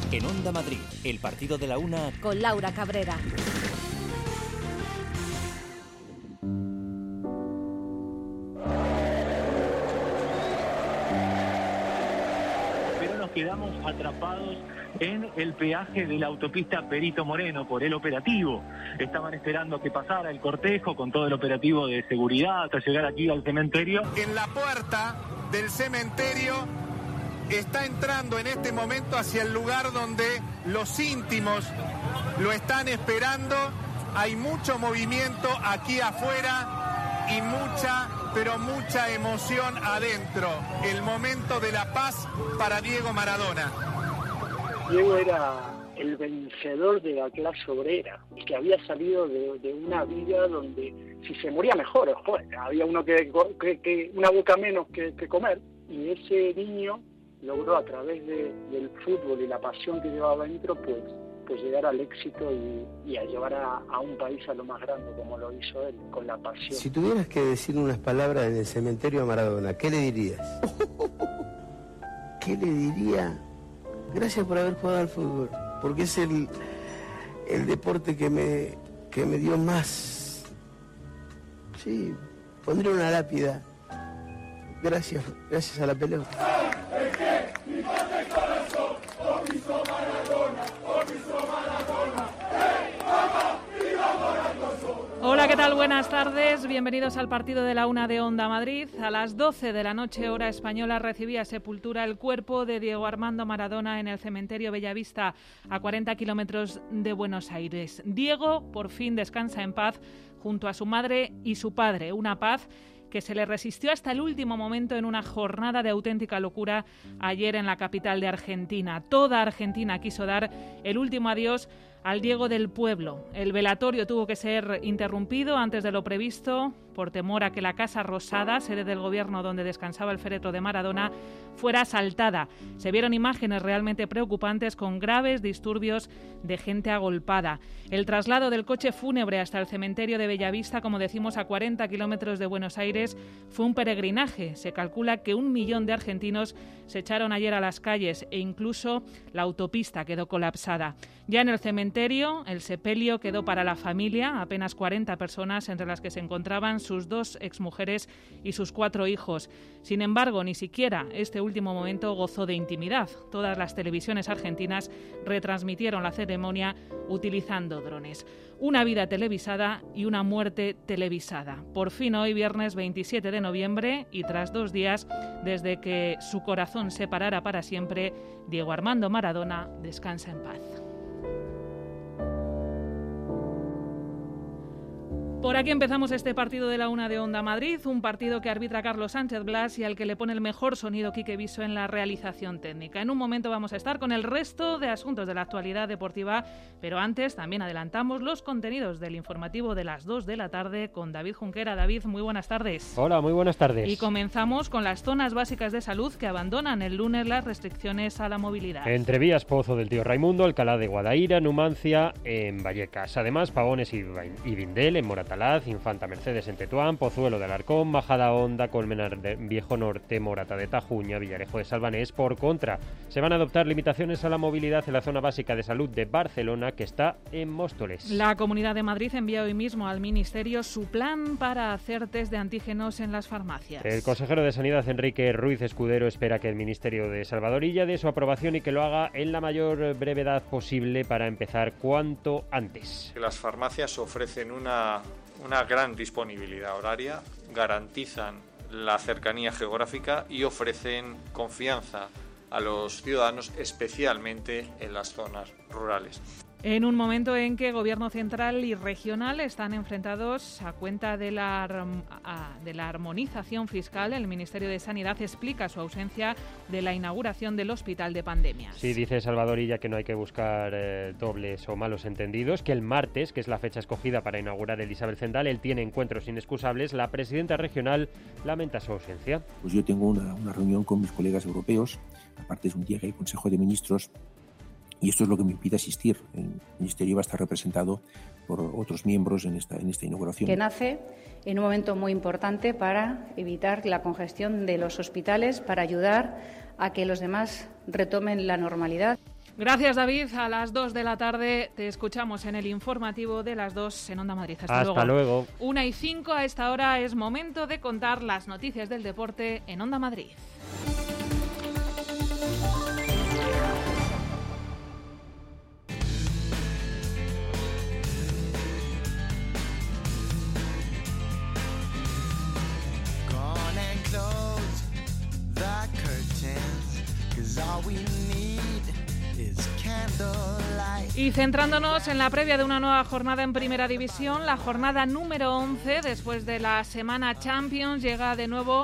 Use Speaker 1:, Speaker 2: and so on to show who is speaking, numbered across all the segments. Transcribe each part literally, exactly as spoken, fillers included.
Speaker 1: En Onda Madrid, el partido de la una
Speaker 2: con Laura Cabrera.
Speaker 3: Pero nos quedamos atrapados en el peaje de la autopista Perito Moreno por el operativo. Estaban esperando que pasara el cortejo con todo el operativo de seguridad hasta llegar aquí al cementerio.
Speaker 4: En la puerta del cementerio está entrando en este momento hacia el lugar donde los íntimos lo están esperando. Hay mucho movimiento aquí afuera y mucha, pero mucha emoción adentro. El momento de la paz para Diego Maradona.
Speaker 5: Diego era el vencedor de la clase obrera, que había salido de, de una vida donde si se moría mejor, joder, había uno que, que, que una boca menos que, que comer, y ese niño logró a través de, del fútbol y la pasión que llevaba dentro, pues, pues llegar al éxito y, y a llevar a, a un país a lo más grande, como lo hizo él, con la pasión.
Speaker 6: Si tuvieras que decir unas palabras en el cementerio a Maradona, ¿qué le dirías? ¿Qué le diría? Gracias por haber jugado al fútbol, porque es el, el deporte que me, que me dio más. Sí, pondré una lápida. Gracias, gracias a la pelota.
Speaker 7: Hola, ¿qué tal? Buenas tardes. Bienvenidos al partido de la una de Onda Madrid. A las doce de la noche, hora española, recibía sepultura el cuerpo de Diego Armando Maradona en el cementerio Bellavista, a cuarenta kilómetros de Buenos Aires. Diego, por fin, descansa en paz junto a su madre y su padre. Una paz que se le resistió hasta el último momento en una jornada de auténtica locura ayer en la capital de Argentina. Toda Argentina quiso dar el último adiós al Diego del pueblo. El velatorio tuvo que ser interrumpido antes de lo previsto por temor a que la Casa Rosada, sede del gobierno donde descansaba el féretro de Maradona, fuera asaltada. Se vieron imágenes realmente preocupantes con graves disturbios de gente agolpada. El traslado del coche fúnebre hasta el cementerio de Bellavista, como decimos, a cuarenta kilómetros de Buenos Aires, fue un peregrinaje. Se calcula que un millón de argentinos se echaron ayer a las calles e incluso la autopista quedó colapsada. Ya en el cementerio, el sepelio quedó para la familia, apenas cuarenta personas, entre las que se encontraban sus dos exmujeres y sus cuatro hijos. Sin embargo, ni siquiera este último momento gozó de intimidad. Todas las televisiones argentinas retransmitieron la ceremonia utilizando drones. Una vida televisada y una muerte televisada. Por fin hoy, viernes veintisiete de noviembre, y tras dos días desde que su corazón se parara para siempre, Diego Armando Maradona descansa en paz. Por aquí empezamos este partido de la una de Onda Madrid, un partido que arbitra Carlos Sánchez Blas y al que le pone el mejor sonido Quique Viso en la realización técnica. En un momento vamos a estar con el resto de asuntos de la actualidad deportiva, pero antes también adelantamos los contenidos del informativo de las dos de la tarde con David Junquera. David, muy buenas tardes.
Speaker 8: Hola, muy buenas tardes.
Speaker 7: Y comenzamos con las zonas básicas de salud que abandonan el lunes las restricciones a la movilidad.
Speaker 8: Entre vías Pozo del Tío Raimundo, Alcalá de Guadaira, Numancia, en Vallecas. Además, Pavones y Vindel en Moratalaz, Infanta Mercedes en Tetuán, Pozuelo de Alarcón, Majada Honda, Colmenar de Viejo Norte, Morata de Tajuña, Villarejo de Salvanés. Por contra, se van a adoptar limitaciones a la movilidad en la zona básica de salud de Barcelona, que está en Móstoles.
Speaker 7: La Comunidad de Madrid envía hoy mismo al Ministerio su plan para hacer test de antígenos en las farmacias.
Speaker 8: El consejero de Sanidad, Enrique Ruiz Escudero, espera que el Ministerio de Salvadorilla dé su aprobación y que lo haga en la mayor brevedad posible para empezar cuanto antes.
Speaker 9: Las farmacias ofrecen una, una gran disponibilidad horaria, garantizan la cercanía geográfica y ofrecen confianza a los ciudadanos, especialmente en las zonas rurales.
Speaker 7: En un momento en que Gobierno central y regional están enfrentados a cuenta de la, a, de la armonización fiscal, el Ministerio de Sanidad explica su ausencia de la inauguración del Hospital de Pandemias.
Speaker 8: Sí, dice Salvadorilla que no hay que buscar eh, dobles o malos entendidos, que el martes, que es la fecha escogida para inaugurar el Isabel Zendal, él tiene encuentros inexcusables. La presidenta regional lamenta su ausencia.
Speaker 10: Pues yo tengo una, una reunión con mis colegas europeos, aparte es un día que hay Consejo de Ministros, y esto es lo que me impide asistir. El Ministerio va a estar representado por otros miembros en esta, en esta inauguración.
Speaker 11: Que nace en un momento muy importante para evitar la congestión de los hospitales, para ayudar a que los demás retomen la normalidad.
Speaker 7: Gracias, David. A las dos de la tarde te escuchamos en el informativo de las dos en Onda Madrid. Hasta,
Speaker 8: Hasta luego.
Speaker 7: luego. Una y cinco a esta hora es momento de contar las noticias del deporte en Onda Madrid. Y centrándonos en la previa de una nueva jornada en Primera División, la jornada número once, después de la semana Champions, llega de nuevo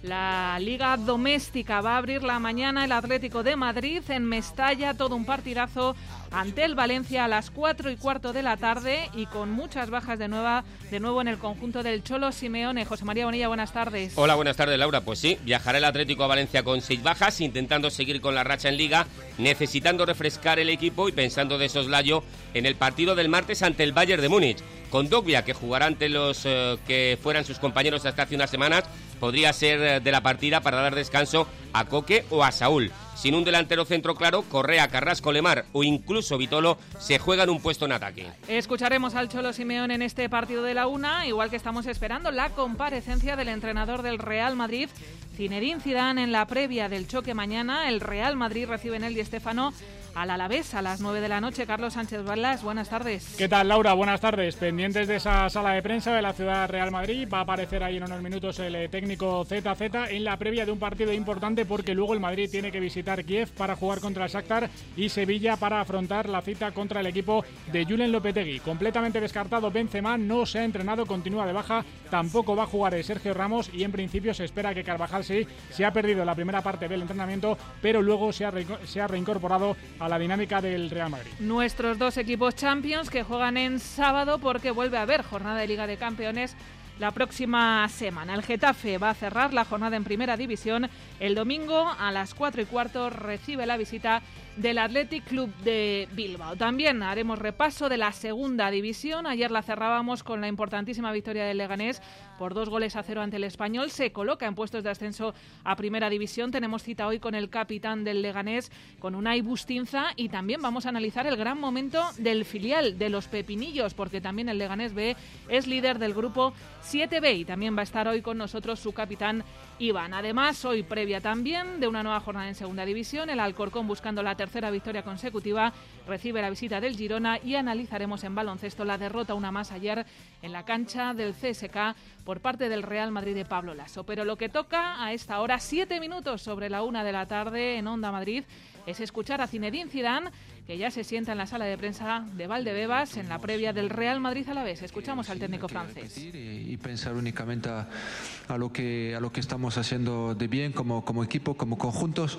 Speaker 7: la Liga Doméstica. Va a abrir la mañana el Atlético de Madrid en Mestalla, todo un partidazo ante el Valencia a las cuatro y cuarto de la tarde y con muchas bajas de, nueva, de nuevo en el conjunto del Cholo Simeone. José María Bonilla, buenas tardes.
Speaker 2: Hola, buenas tardes, Laura. Pues sí, viajará el Atlético a Valencia con seis bajas, intentando seguir con la racha en Liga, necesitando refrescar el equipo y pensando de soslayo en el partido del martes ante el Bayern de Múnich. Con Dogbia, que jugará ante los eh, que fueran sus compañeros hasta hace unas semanas, podría ser de la partida para dar descanso a Coque o a Saúl. Sin un delantero centro claro, Correa, Carrasco, Lemar o incluso Vitolo se juegan un puesto en ataque.
Speaker 7: Escucharemos al Cholo Simeone en este partido de la una, igual que estamos esperando la comparecencia del entrenador del Real Madrid, Zinedine Zidane, en la previa del choque mañana. El Real Madrid recibe en el Di Stéfano al Alavés a las nueve de la noche. Carlos Sánchez Balas, buenas tardes.
Speaker 12: ¿Qué tal, Laura? Buenas tardes. Pendientes de esa sala de prensa de la ciudad Real Madrid, va a aparecer ahí en unos minutos el técnico Z Z en la previa de un partido importante, porque luego el Madrid tiene que visitar Kiev para jugar contra el Shakhtar y Sevilla para afrontar la cita contra el equipo de Julen Lopetegui. Completamente descartado Benzema, no se ha entrenado, continúa de baja, tampoco va a jugar el Sergio Ramos y en principio se espera que Carvajal sí, se ha perdido la primera parte del entrenamiento, pero luego se ha, re- se ha reincorporado a la dinámica del Real Madrid.
Speaker 7: Nuestros dos equipos Champions que juegan en sábado, porque vuelve a haber jornada de Liga de Campeones la próxima semana. El Getafe va a cerrar la jornada en Primera División. El domingo a las cuatro y cuarto recibe la visita del Athletic Club de Bilbao. También haremos repaso de la Segunda División. Ayer la cerrábamos con la importantísima victoria del Leganés por dos goles a cero ante el Español. Se coloca en puestos de ascenso a Primera División. Tenemos cita hoy con el capitán del Leganés, con Unai Bustinza, y también vamos a analizar el gran momento del filial de los Pepinillos, porque también el Leganés B es líder del grupo siete B y también va a estar hoy con nosotros su capitán Iván. Además, hoy previa también de una nueva jornada en Segunda División, el Alcorcón, buscando la tercera victoria consecutiva, recibe la visita del Girona y analizaremos en baloncesto la derrota una más ayer en la cancha del C S K por parte del Real Madrid de Pablo Laso. Pero lo que toca a esta hora, siete minutos sobre la una de la tarde en Onda Madrid, es escuchar a Zinedine Zidane, que ya se sienta en la sala de prensa de Valdebebas en la previa del Real Madrid Alavés. Escuchamos al técnico francés.
Speaker 13: Y pensar únicamente a, a lo que a lo que estamos haciendo de bien como, como equipo, como conjuntos,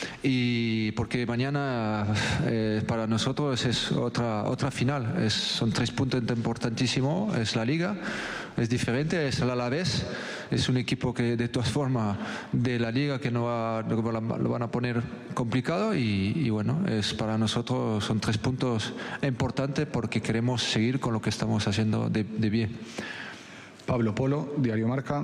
Speaker 13: y porque mañana eh, para nosotros es otra otra final, es, son tres puntos importantísimos, es la Liga, es diferente, es el Alavés, es un equipo que de todas formas de la Liga que no va, lo van a poner complicado y, y bueno, es para nosotros son tres puntos importantes porque queremos seguir con lo que estamos haciendo de, de bien.
Speaker 14: Pablo Polo, Diario Marca.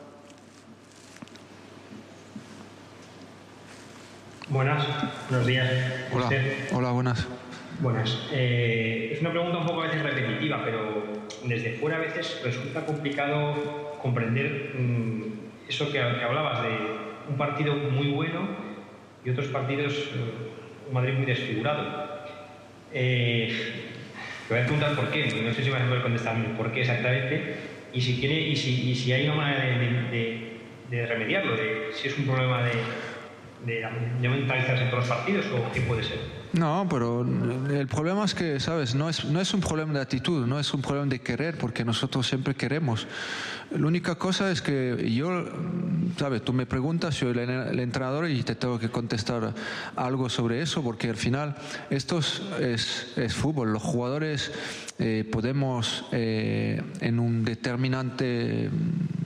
Speaker 15: Buenas, buenos días.
Speaker 13: Hola, hola, buenas.
Speaker 15: Buenas. Eh, es una pregunta un poco a veces repetitiva, pero desde fuera a veces resulta complicado comprender mmm, eso que, que hablabas de un partido muy bueno y otros partidos, uh, un Madrid muy desfigurado. Eh, te voy a preguntar por qué, no sé si vas a poder contestarme por qué exactamente, y si quiere y si, y si hay una manera de, de, de remediarlo, de si es un problema de, de, de mentalizarse en todos los partidos o qué puede ser.
Speaker 13: No, pero el problema es que, ¿sabes? No es, no es un problema de actitud, no es un problema de querer, porque nosotros siempre queremos. La única cosa es que yo, ¿sabes? Tú me preguntas, soy el, el entrenador y te tengo que contestar algo sobre eso, porque al final esto es, es, es fútbol. Los jugadores eh, podemos, eh, en un determinante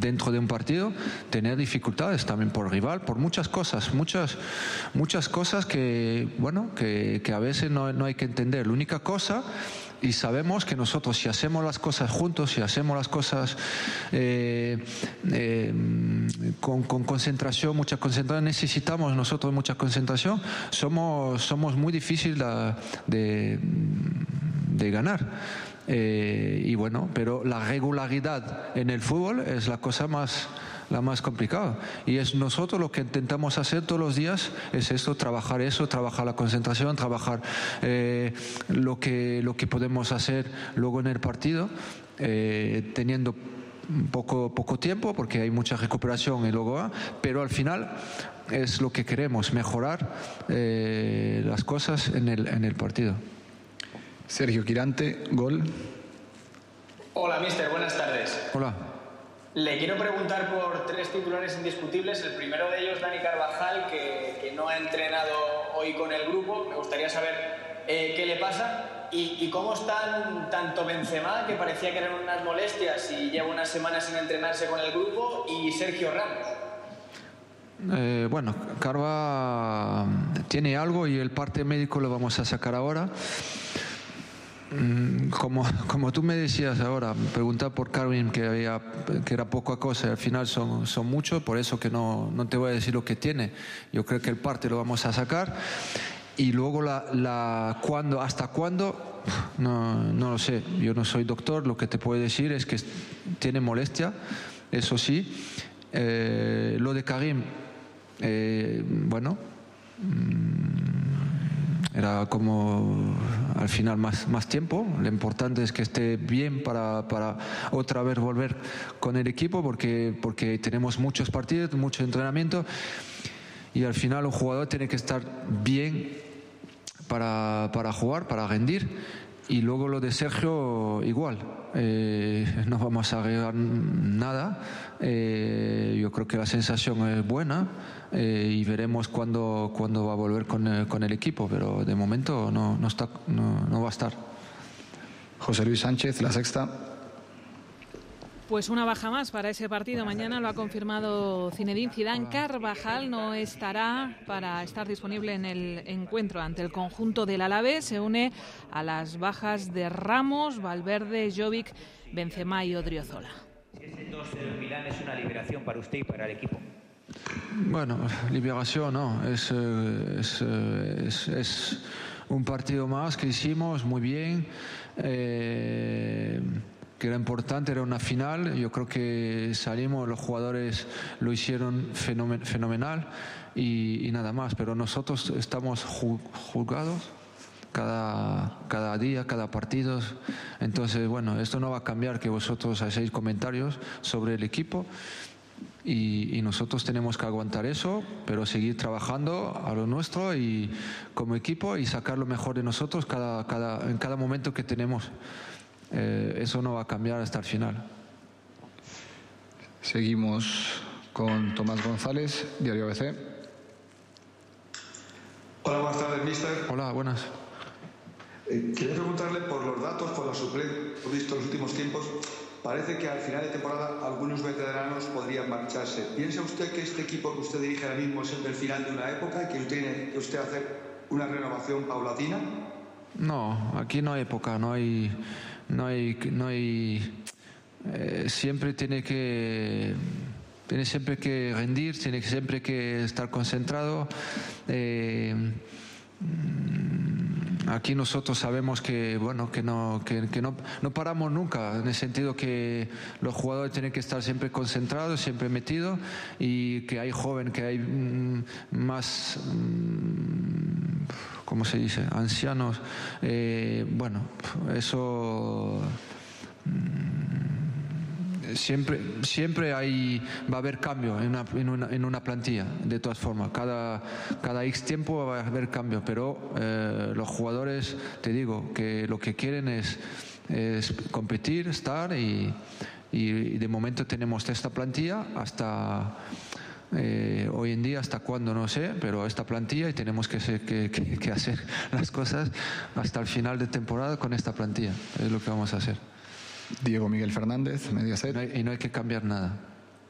Speaker 13: dentro de un partido, tener dificultades también por rival, por muchas cosas, muchas, muchas cosas que, bueno, que, que a veces no, no hay que entender. La única cosa, y sabemos que nosotros si hacemos las cosas juntos, si hacemos las cosas eh, eh, con, con concentración, mucha concentración, necesitamos nosotros mucha concentración, somos, somos muy difíciles de, de, de ganar. Eh, y bueno, pero la regularidad en el fútbol es la cosa más... la más complicada, y es nosotros lo que intentamos hacer todos los días, es esto, trabajar eso, trabajar la concentración, trabajar eh, lo que lo que podemos hacer luego en el partido, eh, teniendo poco poco tiempo porque hay mucha recuperación y luego va, pero al final es lo que queremos, mejorar eh, las cosas en el en el partido.
Speaker 14: Sergio Quirante, gol.
Speaker 16: Hola, mister, buenas tardes.
Speaker 13: Hola.
Speaker 16: Le quiero preguntar por tres titulares indiscutibles. El primero de ellos, Dani Carvajal, que, que no ha entrenado hoy con el grupo. Me gustaría saber eh, qué le pasa y, y cómo están tanto Benzema, que parecía que eran unas molestias y lleva unas semanas sin entrenarse con el grupo, y Sergio Ramos.
Speaker 13: Eh, bueno, Carva tiene algo y el parte médico lo vamos a sacar ahora. Como, como tú me decías ahora, preguntar por Carvin que, había, que era poca cosa, al final son, son muchos, por eso que no, no te voy a decir lo que tiene. Yo creo que el parte lo vamos a sacar y luego la, la cuándo, hasta cuándo, no, no lo sé. Yo no soy doctor, lo que te puedo decir es que tiene molestia, eso sí. Eh, lo de Karim, eh, bueno, era como al final más, más tiempo. Lo importante es que esté bien para, para otra vez volver con el equipo porque, porque tenemos muchos partidos, mucho entrenamiento y al final un jugador tiene que estar bien para, para jugar, para rendir. Y luego lo de Sergio igual, eh, no vamos a agregar nada, eh, yo creo que la sensación es buena eh, y veremos cuándo, cuándo va a volver con el, con el equipo, pero de momento no, no, está, no, no va a estar.
Speaker 14: José Luis Sánchez, La Sexta.
Speaker 7: Pues una baja más para ese partido. Mañana lo ha confirmado Zinedine Zidane. Carvajal no estará para estar disponible en el encuentro ante el conjunto del Alavés. Se une a las bajas de Ramos, Valverde, Jovic, Benzema y Odriozola.
Speaker 1: Ese dos del Milán es una liberación para usted y para el equipo.
Speaker 13: Bueno, liberación no, es, es, es, es un partido más que hicimos muy bien. Eh, que era importante, era una final, yo creo que salimos, los jugadores lo hicieron fenomen, fenomenal y, y nada más, pero nosotros estamos juzgados cada, cada día, cada partido, entonces bueno, esto no va a cambiar que vosotros hacéis comentarios sobre el equipo y, y nosotros tenemos que aguantar eso, pero seguir trabajando a lo nuestro y como equipo y sacar lo mejor de nosotros cada, cada, en cada momento que tenemos. Eh, eso no va a cambiar hasta el final.
Speaker 14: Seguimos con Tomás González, Diario A B C.
Speaker 17: Hola, buenas tardes, mister.
Speaker 13: Hola, buenas.
Speaker 17: Eh, quería preguntarle por los datos, por la suplencia visto en los últimos tiempos. Parece que al final de temporada algunos veteranos podrían marcharse. ¿Piensa usted que este equipo que usted dirige ahora mismo es el del final de una época y que tiene que usted hacer una renovación paulatina?
Speaker 13: No, aquí no hay época, no hay... No hay, no hay eh, siempre tiene que tiene siempre que rendir, tiene siempre que estar concentrado. Eh, aquí nosotros sabemos que bueno que no que, que no, no paramos nunca, en el sentido que los jugadores tienen que estar siempre concentrados, siempre metidos y que hay joven, que hay mm, más mm, ¿cómo se dice? Ancianos. Eh, bueno, eso mmm, siempre, siempre hay, va a haber cambio en una, en una, en una plantilla, de todas formas. Cada, cada X tiempo va a haber cambio, pero eh, los jugadores, te digo, que lo que quieren es, es competir, estar y, y, y de momento tenemos esta plantilla hasta... Eh, hoy en día hasta cuándo no sé, pero esta plantilla y tenemos que, ser, que, que, que hacer las cosas hasta el final de temporada con esta plantilla, es lo que vamos a hacer.
Speaker 14: Diego Miguel Fernández, Mediaset.
Speaker 13: No hay, y no hay que cambiar nada.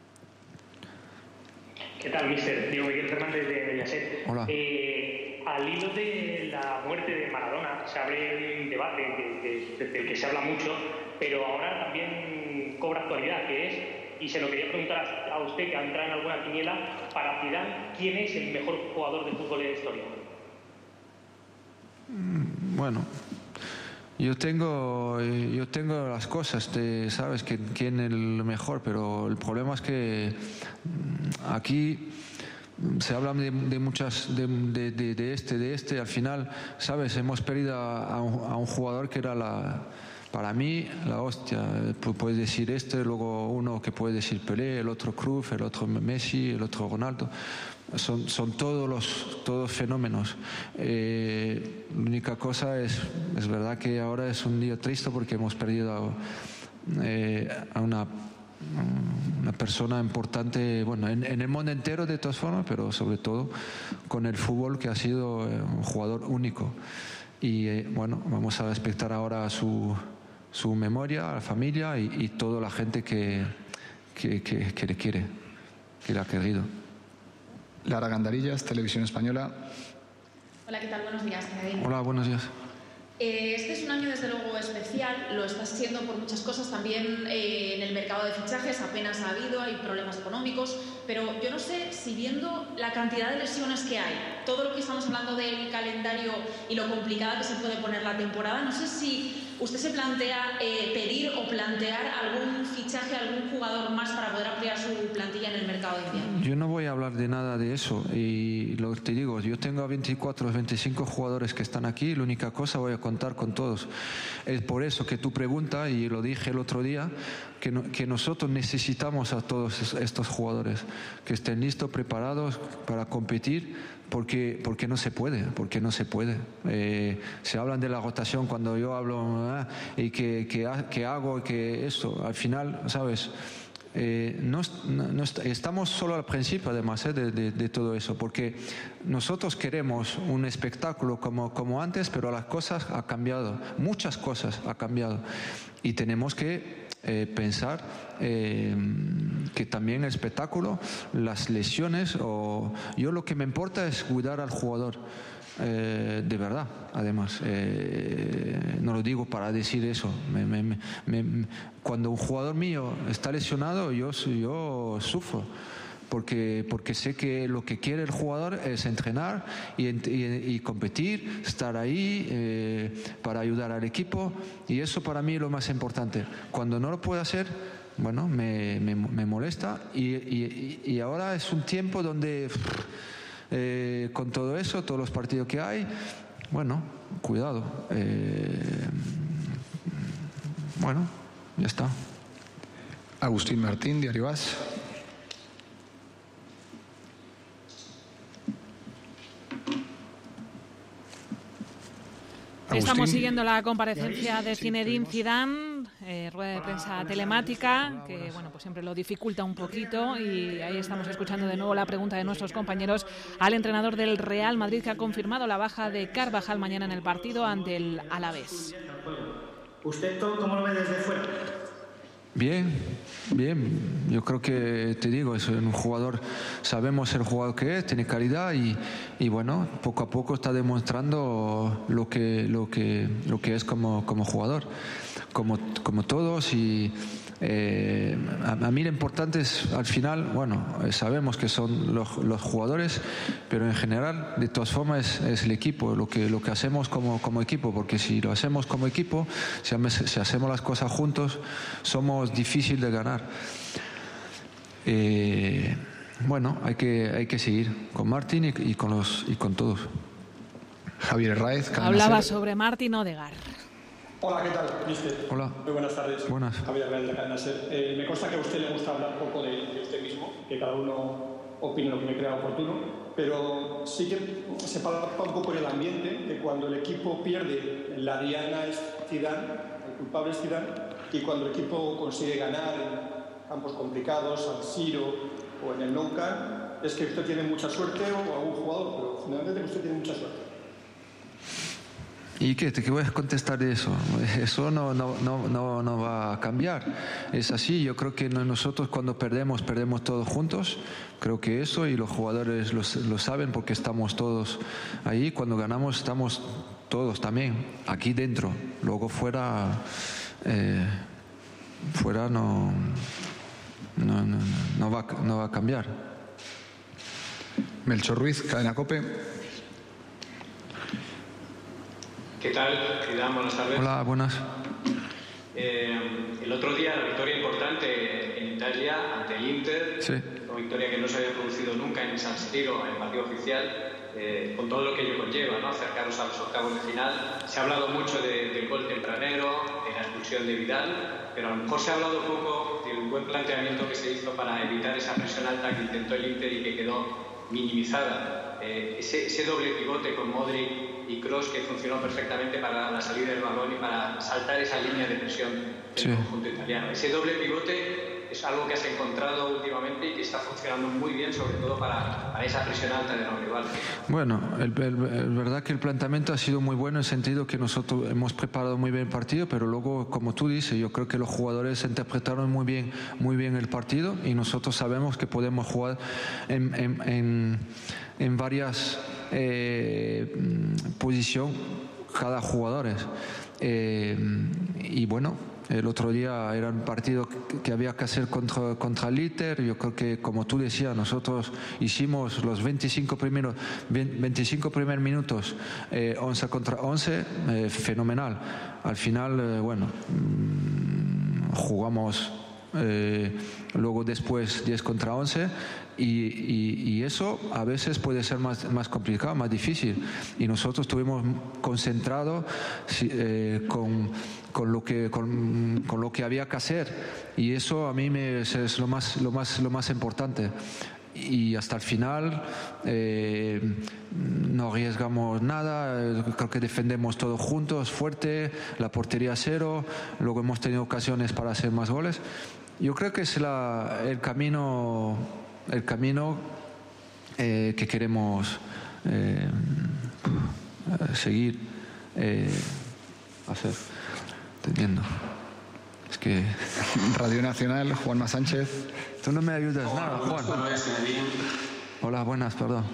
Speaker 18: ¿Qué tal, mister? Diego Miguel Fernández de Mediaset.
Speaker 13: Hola.
Speaker 18: Eh, al hilo de la muerte de Maradona, se abre un debate que, que, del que se habla mucho, pero ahora también cobra actualidad, que es, y se lo quería preguntar a usted, que entra en alguna quiniela, para Zidane, ¿quién es el mejor jugador de fútbol de la historia?
Speaker 13: Bueno, yo tengo yo tengo las cosas, de, sabes que quién es el mejor, pero el problema es que aquí se habla de, de muchas de, de, de, de este de este al final, sabes, hemos perdido a, a, un, a un jugador que era la para mí la hostia. Puedes decir este, luego uno que puede decir Pelé, el otro Cruyff, el otro Messi, el otro Ronaldo. Son, son todos los todos fenómenos. Eh, la única cosa es, es verdad que ahora es un día triste porque hemos perdido a, eh, a una, una persona importante, bueno, en, en el mundo entero de todas formas, pero sobre todo con el fútbol, que ha sido eh, un jugador único. Y eh, bueno, vamos a respetar ahora su, su memoria, a la familia y, y toda la gente que, que, que, que le quiere, que le ha querido.
Speaker 14: Lara Gandarillas, Televisión Española.
Speaker 19: Hola, ¿qué tal? Buenos días. Zinedine.
Speaker 13: Hola, buenos días.
Speaker 19: Eh, este es un año desde luego especial, lo está siendo por muchas cosas, también eh, en el mercado de fichajes apenas ha habido, hay problemas económicos, pero yo no sé si viendo la cantidad de lesiones que hay, todo lo que estamos hablando del calendario y lo complicada que se puede poner la temporada, no sé si usted se plantea eh, pedir o plantear algún fichaje, algún jugador más para poder ampliar su plantilla en el mercado de invierno.
Speaker 13: Yo no voy a hablar de nada de eso, y lo que te digo, yo tengo a veinticuatro, veinticinco jugadores que están aquí, la única cosa voy a contar con todos. Es por eso que tu pregunta, y lo dije el otro día, que, no, que nosotros necesitamos a todos estos jugadores que estén listos, preparados para competir, porque porque no se puede, porque no se puede. Eh, se hablan de la rotación cuando yo hablo ah, y que, que, que hago y que esto, al final, ¿sabes? Eh, no, no, no estamos solo al principio, además, eh, de, de, de todo eso, porque nosotros queremos un espectáculo como, como antes, pero las cosas han cambiado, muchas cosas han cambiado, y tenemos que eh, pensar eh, que también el espectáculo, las lesiones, o yo lo que me importa es cuidar al jugador. Eh, de verdad, además, eh, no lo digo para decir eso. Me, me, me, me, cuando un jugador mío está lesionado, yo, yo sufro. Porque, porque sé que lo que quiere el jugador es entrenar y, y, y competir, estar ahí eh, para ayudar al equipo, y eso para mí es lo más importante. Cuando no lo puedo hacer, bueno, me, me, me molesta, y, y, y ahora es un tiempo donde... Eh, con todo eso, todos los partidos que hay, bueno, cuidado. Eh, bueno, ya está.
Speaker 14: Agustín Martín, Diario As.
Speaker 7: Estamos siguiendo la comparecencia de Zinedine Zidane, eh, rueda de prensa telemática, que bueno, pues siempre lo dificulta un poquito, y ahí estamos escuchando de nuevo la pregunta de nuestros compañeros al entrenador del Real Madrid, que ha confirmado la baja de Carvajal mañana en el partido ante el Alavés.
Speaker 18: ¿Usted cómo lo ve desde fuera?
Speaker 13: Bien, bien. Yo creo que, te digo, es un jugador, sabemos el jugador que es, tiene calidad, y, y bueno, poco a poco está demostrando lo que lo que lo que es como, como jugador, como, como todos. Y eh, a, a mí lo importante es, al final, bueno, sabemos que son los, los jugadores, pero en general, de todas formas, es, es el equipo, lo que lo que hacemos como, como equipo, porque si lo hacemos como equipo, si, si hacemos las cosas juntos, somos difícil de ganar. Eh, bueno, hay que hay que seguir con Martín y, y con los y con todos.
Speaker 14: Javier Herráez.
Speaker 7: Hablaba sobre Martín Odegaard.
Speaker 20: Hola, ¿qué tal, mister?
Speaker 13: Hola.
Speaker 20: Muy buenas tardes.
Speaker 13: Buenas.
Speaker 20: Javier Herráez, de Cadena Ser. Eh, me consta que a usted le gusta hablar poco de, de usted mismo, que cada uno opine lo que me crea oportuno, pero sí que se palpa un poco en el ambiente que cuando el equipo pierde, la diana es Zidane, el culpable es Zidane, y cuando el equipo consigue ganar en campos complicados, San Siro o en el Nou Camp, es que usted tiene mucha suerte, o algún jugador, pero fundamentalmente usted tiene mucha suerte.
Speaker 13: ¿Y qué? ¿Qué voy a contestar de eso? Eso no, no, no, no, no va a cambiar. Es así, yo creo que nosotros cuando perdemos, perdemos todos juntos. Creo que eso, y los jugadores lo, lo saben porque estamos todos ahí. Cuando ganamos estamos todos también, aquí dentro. Luego fuera, eh, fuera no, no, no, no, va, no va a cambiar.
Speaker 14: Melchor Ruiz, Cadena COPE.
Speaker 21: ¿Qué tal? Zidane, buenas tardes.
Speaker 13: Hola, buenas.
Speaker 21: Eh, el otro día la victoria importante en Italia ante el Inter,
Speaker 13: sí.
Speaker 21: Una victoria que no se había producido nunca en San Siro, en el partido oficial, eh, con todo lo que ello conlleva, ¿no? Acercaros a los octavos de final. Se ha hablado mucho de, del gol tempranero, de la expulsión de Vidal, pero a lo mejor se ha hablado poco del buen planteamiento que se hizo para evitar esa presión alta que intentó el Inter y que quedó minimizada. Eh, ese, ese doble pivote con Modric y Kroos que funcionó perfectamente para la salida del balón y para saltar esa línea de presión del sí. conjunto italiano. Ese doble pivote es algo que has encontrado últimamente y que está funcionando muy bien, sobre todo para, para esa presión alta de los rivales.
Speaker 13: Bueno, el, el, el verdad que el planteamiento ha sido muy bueno en el sentido que nosotros hemos preparado muy bien el partido, pero luego, como tú dices, yo creo que los jugadores interpretaron muy bien, muy bien el partido y nosotros sabemos que podemos jugar en, en, en, en varias eh, posiciones cada jugador. Eh, y bueno, el otro día era un partido que había que hacer contra, contra el Inter. Yo creo que, como tú decías, nosotros hicimos los veinticinco primeros, veinticinco primeros minutos, eh, once contra once, eh, fenomenal. Al final, eh, bueno, mmm, jugamos eh, luego después diez contra once. Y, y, y eso a veces puede ser más, más complicado, más difícil. Y nosotros estuvimos concentrados eh, con, con, lo que, con, con lo que había que hacer. Y eso a mí me, es lo más, lo más, lo más importante. Y hasta el final eh, no arriesgamos nada, creo que defendemos todos juntos, fuerte, la portería cero, luego hemos tenido ocasiones para hacer más goles. Yo creo que es la, el camino... el camino eh, que queremos eh, seguir eh, hacer. Entendiendo. Es que
Speaker 14: Radio Nacional, Juanma Sánchez.
Speaker 13: Tú no me ayudas nada, Juan. Hola, buenas, perdón.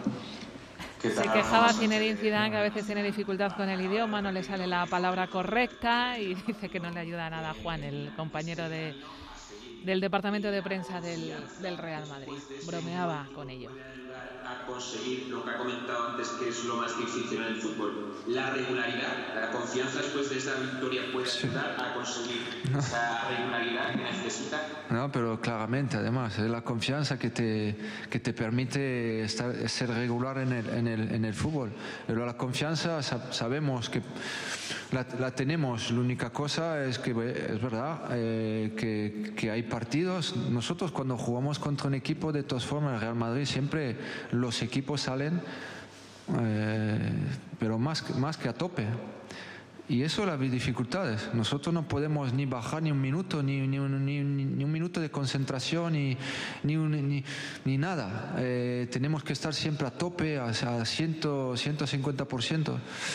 Speaker 7: Se quejaba Zinedine Zidane que a veces tiene dificultad con el idioma, no le sale la palabra correcta y dice que no le ayuda nada a Juan, el compañero de del departamento de prensa del, del Real Madrid. Bromeaba con ello.
Speaker 22: A conseguir lo que ha comentado antes, que es lo más difícil en el fútbol, la regularidad, la confianza después de esa victoria puede ayudar a conseguir no. esa regularidad que necesita.
Speaker 13: No, pero claramente, además, es la confianza que te, que te permite estar, ser regular en el, en, el, en el fútbol. Pero la confianza sabemos que la, la tenemos. La única cosa es que es verdad eh, que, que hay partidos. Nosotros cuando jugamos contra un equipo, de todas formas, el Real Madrid siempre los equipos salen, eh, pero más, más que a tope. Y eso las dificultades. Nosotros no podemos ni bajar ni un minuto, ni, ni, ni, ni un minuto de concentración, ni, ni, ni, ni nada. Eh, tenemos que estar siempre a tope, a, a ciento cincuenta por ciento.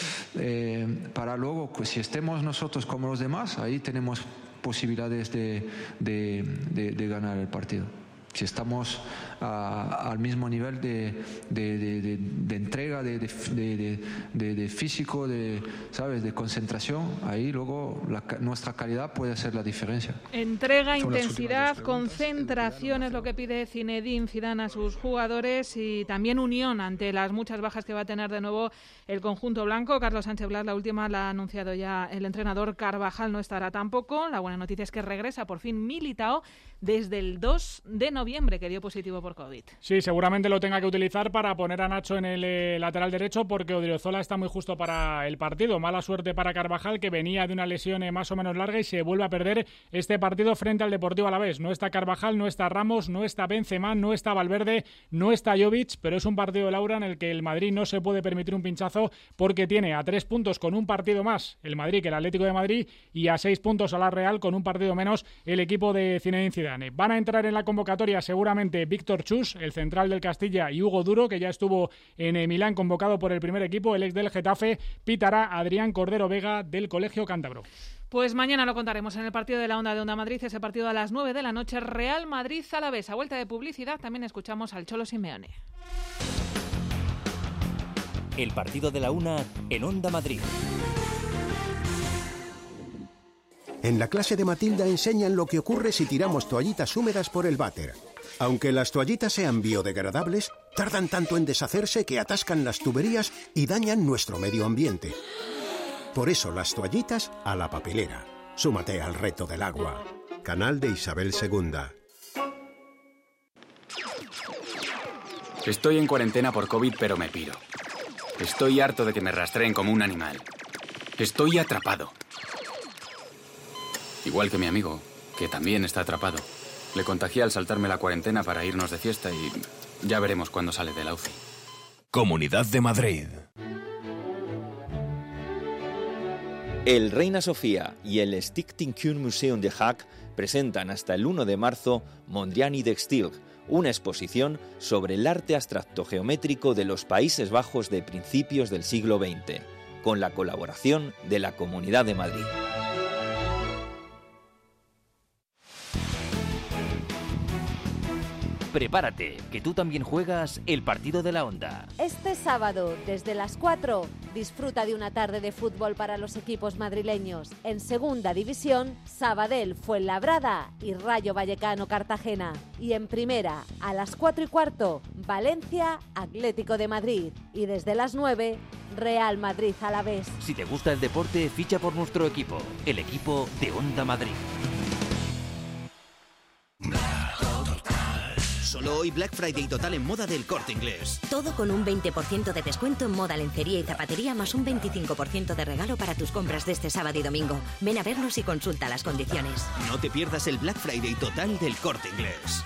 Speaker 13: Eh, para luego, pues, si estemos nosotros como los demás, ahí tenemos posibilidades de, de, de, de ganar el partido. Si estamos a, al mismo nivel de, de, de, de, de entrega, de, de, de, de, de físico, de, ¿sabes?, de concentración, ahí luego la, nuestra calidad puede hacer la diferencia.
Speaker 7: Entrega, intensidad, concentración es lo que pide Zinedine Zidane a sus jugadores y también unión ante las muchas bajas que va a tener de nuevo el conjunto blanco. Carlos Sánchez Blas, la última la ha anunciado ya el entrenador. Carvajal no estará tampoco. La buena noticia es que regresa por fin Militao desde el dos de noviembre, que dio positivo por COVID.
Speaker 12: Sí, seguramente lo tenga que utilizar para poner a Nacho en el eh, lateral derecho, porque Odriozola está muy justo para el partido. Mala suerte para Carvajal, que venía de una lesión eh, más o menos larga y se vuelve a perder este partido frente al Deportivo Alavés. No está Carvajal, no está Ramos, no está Benzema, no está Valverde, no está Jovic, pero es un partido de Laura en el que el Madrid no se puede permitir un pinchazo, porque tiene a tres puntos con un partido más el Madrid que el Atlético de Madrid y a seis puntos a la Real con un partido menos el equipo de Zinedine Zidane. Van a entrar en la convocatoria Cantabria seguramente Víctor Chus, el central del Castilla, y Hugo Duro, que ya estuvo en eh, Milán convocado por el primer equipo. El ex del Getafe pitará Adrián Cordero Vega del Colegio Cántabro.
Speaker 7: Pues mañana lo contaremos en el partido de la Onda de Onda Madrid, ese partido a las nueve de la noche, Real Madrid-Alavés. A vuelta de publicidad también escuchamos al Cholo Simeone.
Speaker 3: El partido de la Una en Onda Madrid.
Speaker 4: En la clase de Matilda enseñan lo que ocurre si tiramos toallitas húmedas por el váter. Aunque las toallitas sean biodegradables, tardan tanto en deshacerse que atascan las tuberías y dañan nuestro medio ambiente. Por eso las toallitas a la papelera. Súmate al reto del agua. Canal de Isabel segunda.
Speaker 23: Estoy en cuarentena por COVID, pero me piro. Estoy harto de que me rastreen como un animal. Estoy atrapado. Igual que mi amigo, que también está atrapado. Le contagié al saltarme la cuarentena para irnos de fiesta y ya veremos cuándo sale de la U C I.
Speaker 3: Comunidad de Madrid.
Speaker 24: El Reina Sofía y el Stichting Kunstmuseum de Haag presentan hasta el primero de marzo Mondrian de Stilg, una exposición sobre el arte abstracto geométrico de los Países Bajos de principios del siglo veinte, con la colaboración de la Comunidad de Madrid.
Speaker 3: Prepárate, que tú también juegas el partido de la Onda.
Speaker 25: Este sábado, desde las cuatro, disfruta de una tarde de fútbol para los equipos madrileños. En Segunda División, Sabadell, Fuenlabrada y Rayo Vallecano Cartagena. Y en Primera, a las cuatro y cuarto, Valencia, Atlético de Madrid. Y desde las nueve, Real Madrid Alavés.
Speaker 3: Si te gusta el deporte, ficha por nuestro equipo, el equipo de Onda Madrid.
Speaker 26: Solo hoy Black Friday total en moda del Corte Inglés.
Speaker 27: Todo con un veinte por ciento de descuento en moda, lencería y zapatería, más un veinticinco por ciento de regalo para tus compras de este sábado y domingo. Ven a vernos y consulta las condiciones.
Speaker 26: No te pierdas el Black Friday total del Corte Inglés.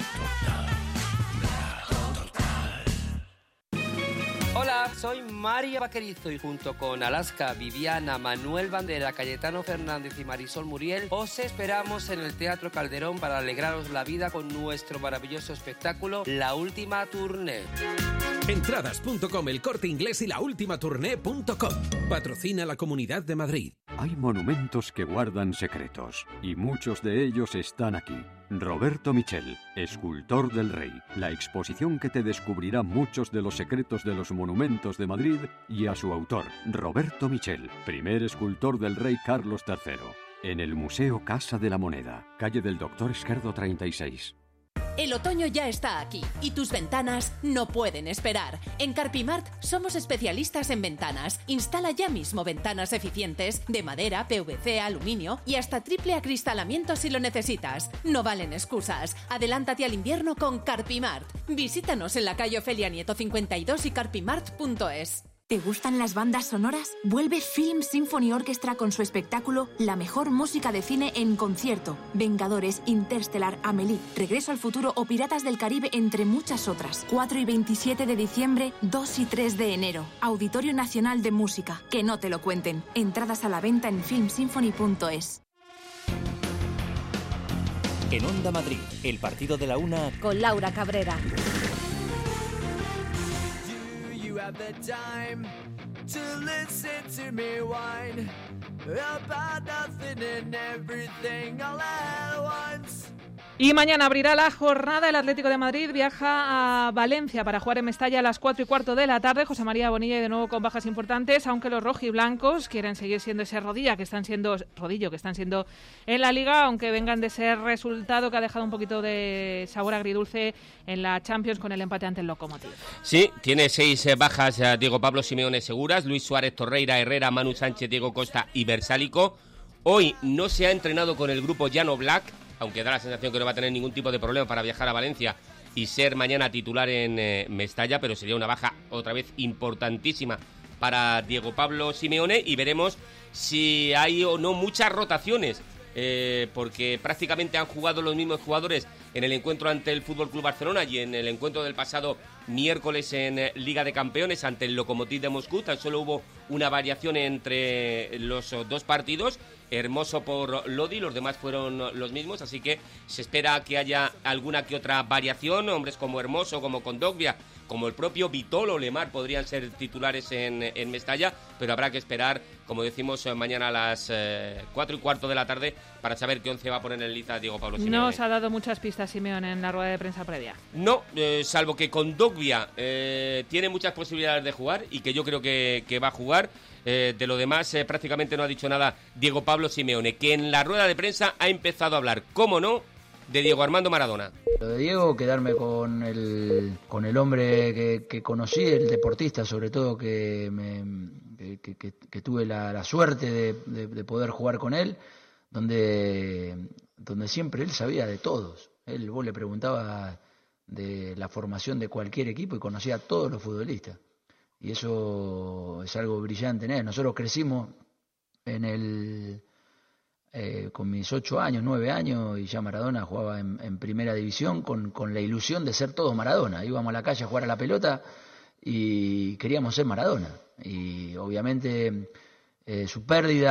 Speaker 28: Hola, soy María Vaquerizo y junto con Alaska, Viviana, Manuel Bandera, Cayetano Fernández y Marisol Muriel os esperamos en el Teatro Calderón para alegraros la vida con nuestro maravilloso espectáculo La Última Tournée.
Speaker 29: Entradas punto com, El Corte Inglés y la última tournée punto com. Patrocina la Comunidad de Madrid.
Speaker 30: Hay monumentos que guardan secretos y muchos de ellos están aquí. Roberto Michel, escultor del Rey. La exposición que te descubrirá muchos de los secretos de los monumentos de Madrid y a su autor, Roberto Michel, primer escultor del Rey Carlos tercero. En el Museo Casa de la Moneda, calle del Doctor Esquerdo treinta y seis.
Speaker 31: El otoño ya está aquí y tus ventanas no pueden esperar. En Carpimart somos especialistas en ventanas. Instala ya mismo ventanas eficientes de madera, P V C, aluminio y hasta triple acristalamiento si lo necesitas. No valen excusas. Adelántate al invierno con Carpimart. Visítanos en la calle Ofelia Nieto cincuenta y dos y carpimart punto es.
Speaker 32: ¿Te gustan las bandas sonoras? Vuelve Film Symphony Orchestra con su espectáculo La mejor música de cine en concierto. Vengadores, Interstellar, Amélie, Regreso al futuro o Piratas del Caribe, entre muchas otras. cuatro y veintisiete de diciembre, dos y tres de enero. Auditorio Nacional de Música. Que no te lo cuenten. Entradas a la venta en film symphony punto es.
Speaker 3: En Onda Madrid, el partido de la Una
Speaker 25: con Laura Cabrera.
Speaker 33: Have the time to listen to me whine about nothing and everything all at once.
Speaker 7: Y mañana abrirá la jornada. El Atlético de Madrid viaja a Valencia para jugar en Mestalla a las cuatro y cuarto de la tarde. José María Bonilla y de nuevo con bajas importantes, aunque los rojiblancos quieren seguir siendo ese rodilla que están siendo rodillo que están siendo en la Liga, aunque vengan de ese resultado que ha dejado un poquito de sabor agridulce en la Champions con el empate ante el Lokomotiv.
Speaker 2: Sí, tiene seis eh, bajas eh, Diego Pablo Simeone seguras: Luis Suárez, Torreira, Herrera, Manu Sánchez, Diego Costa y Versálico. Hoy no se ha entrenado con el grupo Llano Black, aunque da la sensación que no va a tener ningún tipo de problema para viajar a Valencia y ser mañana titular en eh, Mestalla, pero sería una baja otra vez importantísima para Diego Pablo Simeone, y veremos si hay o no muchas rotaciones, eh, porque prácticamente han jugado los mismos jugadores en el encuentro ante el F C Barcelona y en el encuentro del pasado miércoles en Liga de Campeones ante el Lokomotiv de Moscú. Tan solo hubo una variación entre los dos partidos, Hermoso por Lodi, los demás fueron los mismos, así que se espera que haya alguna que otra variación. Hombres como Hermoso, como Kondogbia, como el propio Vitolo o Lemar podrían ser titulares en, en Mestalla, pero habrá que esperar, como decimos, mañana a las eh, cuatro y cuarto de la tarde para saber qué once va a poner en liza Diego Pablo Simeone.
Speaker 7: No os ha dado muchas pistas Simeone en la rueda de prensa previa.
Speaker 2: No, eh, salvo que Kondogbia eh, tiene muchas posibilidades de jugar y que yo creo que, que va a jugar. Eh, de lo demás eh, prácticamente no ha dicho nada Diego Pablo Simeone, que en la rueda de prensa ha empezado a hablar, cómo no, de Diego Armando Maradona.
Speaker 1: Lo de Diego, quedarme con el, con el hombre que, que conocí, el deportista sobre todo, que, me, que, que, que tuve la, la suerte de, de, de poder jugar con él, donde, donde siempre él sabía de todos. Él, vos le preguntabas de la formación de cualquier equipo y conocía a todos los futbolistas. Y eso es algo brillante en él. Nosotros crecimos en el eh, con mis ocho años, nueve años, y ya Maradona jugaba en, en primera división con, con la ilusión de ser todos Maradona. Íbamos a la calle a jugar a la pelota y queríamos ser Maradona. Y obviamente eh, su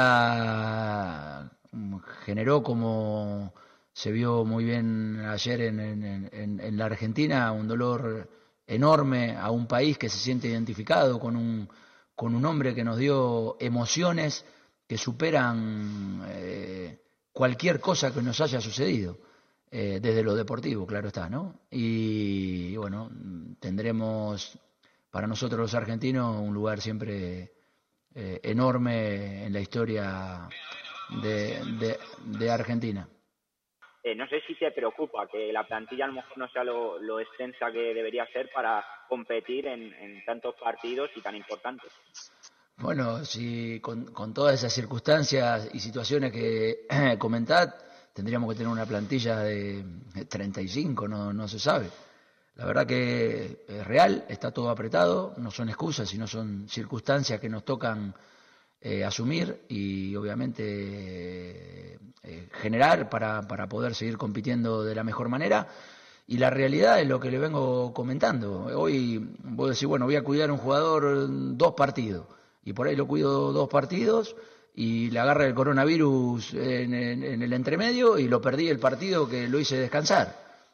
Speaker 1: pérdida generó, como se vio muy bien ayer en, en, en, en la Argentina, un dolor enorme a un país que se siente identificado con un, con un hombre que nos dio emociones que superan eh, cualquier cosa que nos haya sucedido, eh, desde lo deportivo, claro está, ¿no? Y, y bueno, tendremos para nosotros los argentinos un lugar siempre eh, enorme en la historia de, de, de Argentina.
Speaker 5: Eh, no sé si te preocupa que la plantilla a lo mejor no sea lo, lo extensa que debería ser para competir en, en tantos partidos y tan importantes.
Speaker 1: Bueno, si con, con todas esas circunstancias y situaciones que comentad, tendríamos que tener una plantilla de treinta y cinco, no, no se sabe. La verdad que es real, está todo apretado, no son excusas, sino son circunstancias que nos tocan Eh, asumir y obviamente eh, eh, generar para, para poder seguir compitiendo de la mejor manera. Y la realidad es lo que le vengo comentando. Hoy voy a decir, bueno, voy a cuidar a un jugador dos partidos, y por ahí lo cuido dos partidos y le agarra el coronavirus en, en, en el entremedio y lo perdí el partido que lo hice descansar.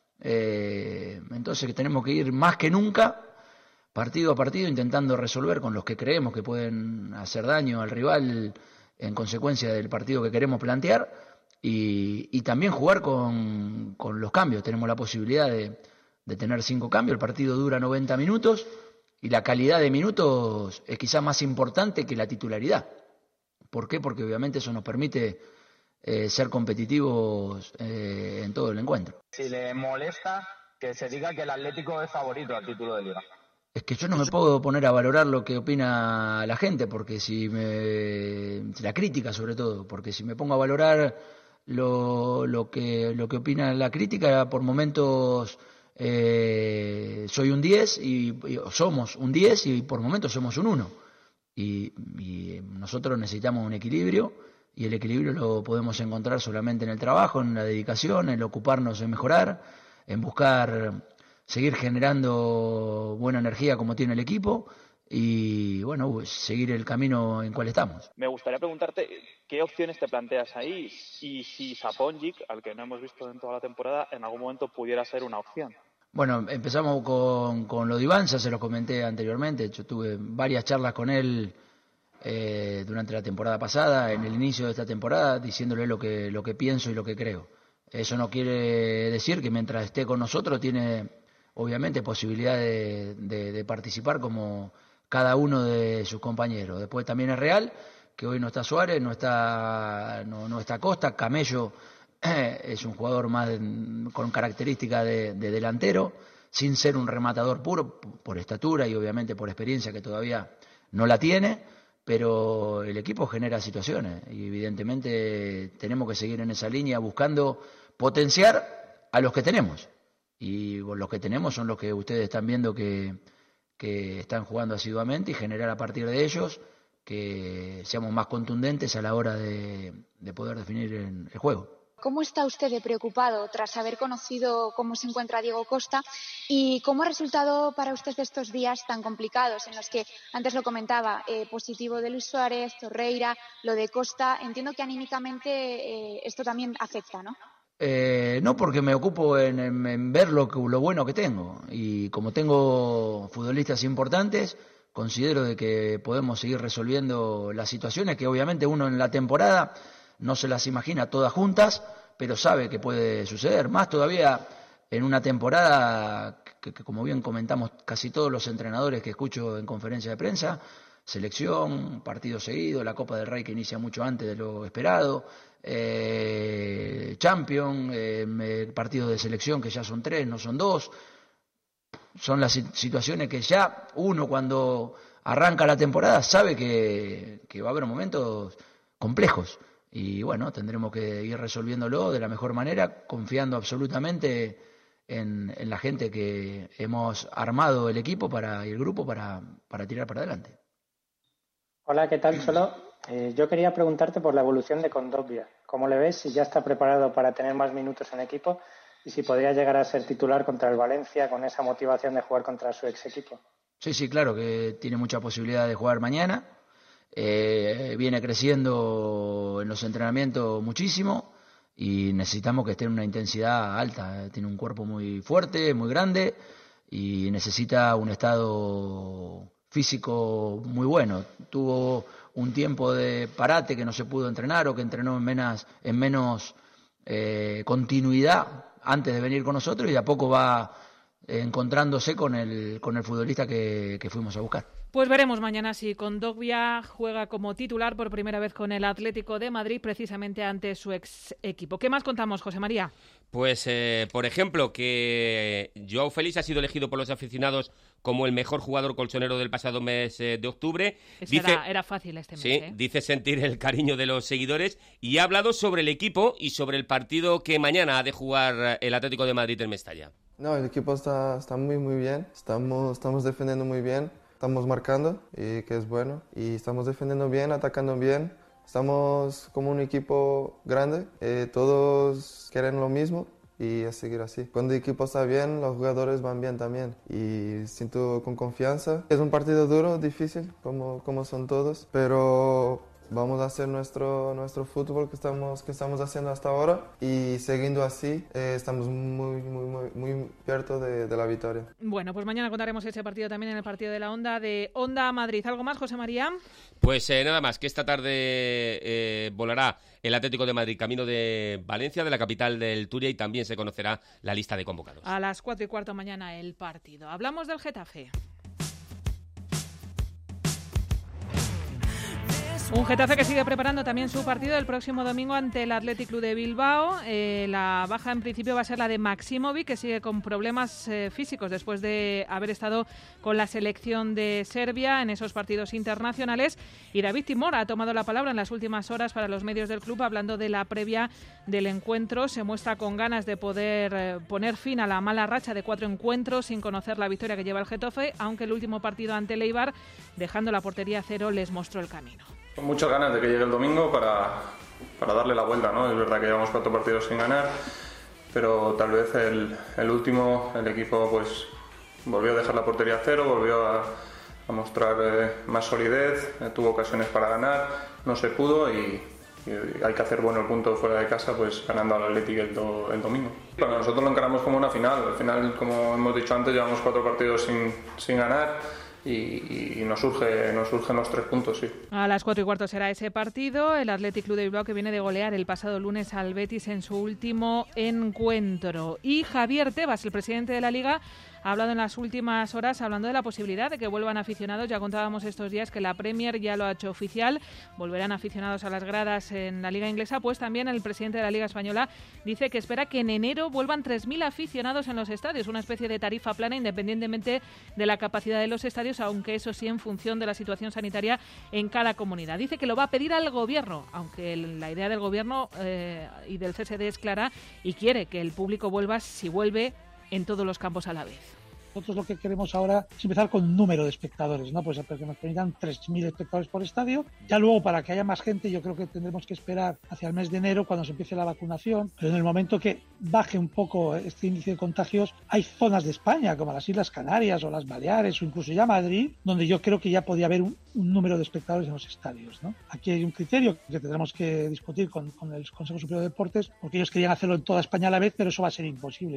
Speaker 1: Eh, entonces tenemos que ir más que nunca partido a partido, intentando resolver con los que creemos que pueden hacer daño al rival en consecuencia del partido que queremos plantear, y, y también jugar con, con los cambios. Tenemos la posibilidad de, de tener cinco cambios, el partido dura noventa minutos y la calidad de minutos es quizás más importante que la titularidad. ¿Por qué? Porque obviamente eso nos permite eh, ser competitivos eh, en todo el encuentro.
Speaker 6: Si le molesta que se diga que el Atlético es favorito al título de Liga.
Speaker 1: Es que yo no me puedo poner a valorar lo que opina la gente, porque si me... la crítica sobre todo, porque si me pongo a valorar lo, lo, que, lo que opina la crítica, por momentos eh, soy un diez, y, y somos un diez, y por momentos somos un uno. Y, y nosotros necesitamos un equilibrio, y el equilibrio lo podemos encontrar solamente en el trabajo, en la dedicación, en ocuparnos en mejorar, en buscar seguir generando buena energía como tiene el equipo y, bueno, seguir el camino en cual estamos.
Speaker 8: Me gustaría preguntarte qué opciones te planteas ahí y si Saponjic, al que no hemos visto en toda la temporada, en algún momento pudiera ser una opción.
Speaker 1: Bueno, empezamos con, con lo de Iván, ya se lo comenté anteriormente. Yo tuve varias charlas con él eh, durante la temporada pasada, en el inicio de esta temporada, diciéndole lo que, lo que pienso y lo que creo. Eso no quiere decir que mientras esté con nosotros tiene obviamente posibilidad de, de, de participar como cada uno de sus compañeros. Después también es real que hoy no está Suárez, no está, no, no está Costa. Camello eh, es un jugador más de, con características de, de delantero, sin ser un rematador puro, por estatura y obviamente por experiencia que todavía no la tiene, pero el equipo genera situaciones y evidentemente tenemos que seguir en esa línea buscando potenciar a los que tenemos. Y los que tenemos son los que ustedes están viendo que, que están jugando asiduamente, y generar a partir de ellos que seamos más contundentes a la hora de, de poder definir el, el juego.
Speaker 9: ¿cómo está usted de preocupado tras haber conocido cómo se encuentra Diego Costa y cómo ha resultado para usted estos días tan complicados en los que, antes lo comentaba, eh, positivo de Luis Suárez, Torreira, lo de Costa? Entiendo que anímicamente eh, esto también afecta, ¿no?
Speaker 1: Eh, no, porque me ocupo en, en, en ver lo, que, lo bueno que tengo, y como tengo futbolistas importantes, considero de que podemos seguir resolviendo las situaciones que obviamente uno en la temporada no se las imagina todas juntas, pero sabe que puede suceder, más todavía en una temporada que, que como bien comentamos casi todos los entrenadores que escucho en conferencia de prensa, selección, partido seguido, la Copa del Rey que inicia mucho antes de lo esperado, eh, Champions, eh, partidos de selección que ya son tres, no son dos. Son las situaciones que ya uno cuando arranca la temporada sabe que, que va a haber momentos complejos. Y bueno, tendremos que ir resolviéndolo de la mejor manera, confiando absolutamente en, en la gente que hemos armado el equipo para, y el grupo para, para tirar para adelante.
Speaker 10: Hola, ¿qué tal? Solo eh, yo quería preguntarte por la evolución de Kondogbia. ¿Cómo le ves? Si ya está preparado para tener más minutos en equipo y si podría llegar a ser titular contra el Valencia con esa motivación de jugar contra su ex equipo.
Speaker 1: Sí, sí, claro que tiene mucha posibilidad de jugar mañana. Eh, viene creciendo en los entrenamientos muchísimo y necesitamos que esté en una intensidad alta. Tiene un cuerpo muy fuerte, muy grande y necesita un estado físico muy bueno. Tuvo un tiempo de parate que no se pudo entrenar o que entrenó en menos, en menos eh, continuidad antes de venir con nosotros y de a poco va encontrándose con el con el futbolista que, que fuimos a buscar.
Speaker 7: Pues veremos mañana si Kondogbia juega como titular por primera vez con el Atlético de Madrid, precisamente ante su ex equipo. ¿Qué más contamos, José María?
Speaker 2: Pues, eh, por ejemplo, que Joao Félix ha sido elegido por los aficionados como el mejor jugador colchonero del pasado mes eh, de octubre.
Speaker 7: Dice, era, era fácil este mes.
Speaker 2: Sí,
Speaker 7: ¿eh?
Speaker 2: Dice sentir el cariño de los seguidores y ha hablado sobre el equipo y sobre el partido que mañana ha de jugar el Atlético de Madrid en Mestalla.
Speaker 11: No, el equipo está, está muy, muy bien. Estamos, estamos defendiendo muy bien. Estamos marcando, y que es bueno. Y estamos defendiendo bien, atacando bien. Estamos como un equipo grande. Eh, todos quieren lo mismo y a seguir así. Cuando el equipo está bien, los jugadores van bien también. Y siento con confianza. Es un partido duro, difícil, como, como son todos. Pero vamos a hacer nuestro, nuestro fútbol que estamos, que estamos haciendo hasta ahora y siguiendo así eh, estamos muy, muy, muy, muy cerca de, de la victoria.
Speaker 7: Bueno, pues mañana contaremos ese partido también en el partido de la Onda de Onda Madrid. ¿Algo más, José María?
Speaker 2: Pues eh, nada más, que esta tarde eh, volará el Atlético de Madrid camino de Valencia, de la capital del Turia, y también se conocerá la lista de convocados.
Speaker 7: A las cuatro y cuarto mañana el partido. Hablamos del Getafe. Un Getafe que sigue preparando también su partido el próximo domingo ante el Athletic Club de Bilbao. Eh, la baja en principio va a ser la de Maximovic, que sigue con problemas eh, físicos después de haber estado con la selección de Serbia en esos partidos internacionales. Y David Timor ha tomado la palabra en las últimas horas para los medios del club, hablando de la previa del encuentro. Se muestra con ganas de poder eh, poner fin a la mala racha de cuatro encuentros sin conocer la victoria que lleva el Getafe, aunque el último partido ante el Eibar, dejando la portería a cero, les mostró el camino.
Speaker 13: Con muchas ganas de que llegue el domingo para, para darle la vuelta, ¿no? Es verdad que llevamos cuatro partidos sin ganar, pero tal vez el, el último, el equipo pues volvió a dejar la portería a cero, volvió a, a mostrar eh, más solidez, eh, tuvo ocasiones para ganar, no se pudo y, y hay que hacer bueno el punto fuera de casa, pues ganando al Athletic el, do, el domingo. Bueno, nosotros lo encaramos como una final, al final, como hemos dicho antes, llevamos cuatro partidos sin, sin ganar. Y, y nos, surge, nos surgen los tres puntos, sí.
Speaker 7: A las cuatro y cuarto será ese partido. El Athletic Club de Bilbao, que viene de golear el pasado lunes al Betis en su último encuentro. Y Javier Tebas, el presidente de la Liga, ha hablado en las últimas horas hablando de la posibilidad de que vuelvan aficionados. Ya contábamos estos días que la Premier ya lo ha hecho oficial. Volverán aficionados a las gradas en la Liga Inglesa. Pues también el presidente de la Liga Española dice que espera que en enero vuelvan tres mil aficionados en los estadios. Una especie de tarifa plana independientemente de la capacidad de los estadios, aunque eso sí en función de la situación sanitaria en cada comunidad. Dice que lo va a pedir al gobierno, aunque la idea del gobierno eh, y del C S D es clara y quiere que el público vuelva, si vuelve, en todos los campos a la vez.
Speaker 4: Nosotros lo que queremos ahora es empezar con un número de espectadores, ¿no? Pues que nos permitan tres mil espectadores por estadio. Ya luego, para que haya más gente, yo creo que tendremos que esperar hacia el mes de enero, cuando se empiece la vacunación. Pero en el momento que baje un poco este índice de contagios, hay zonas de España, como las Islas Canarias o las Baleares o incluso ya Madrid, donde yo creo que ya podía haber un, un número de espectadores en los estadios, ¿no? Aquí hay un criterio que tendremos que discutir con, con el Consejo Superior de Deportes, porque ellos querían hacerlo en toda España a la vez, pero eso va a ser imposible.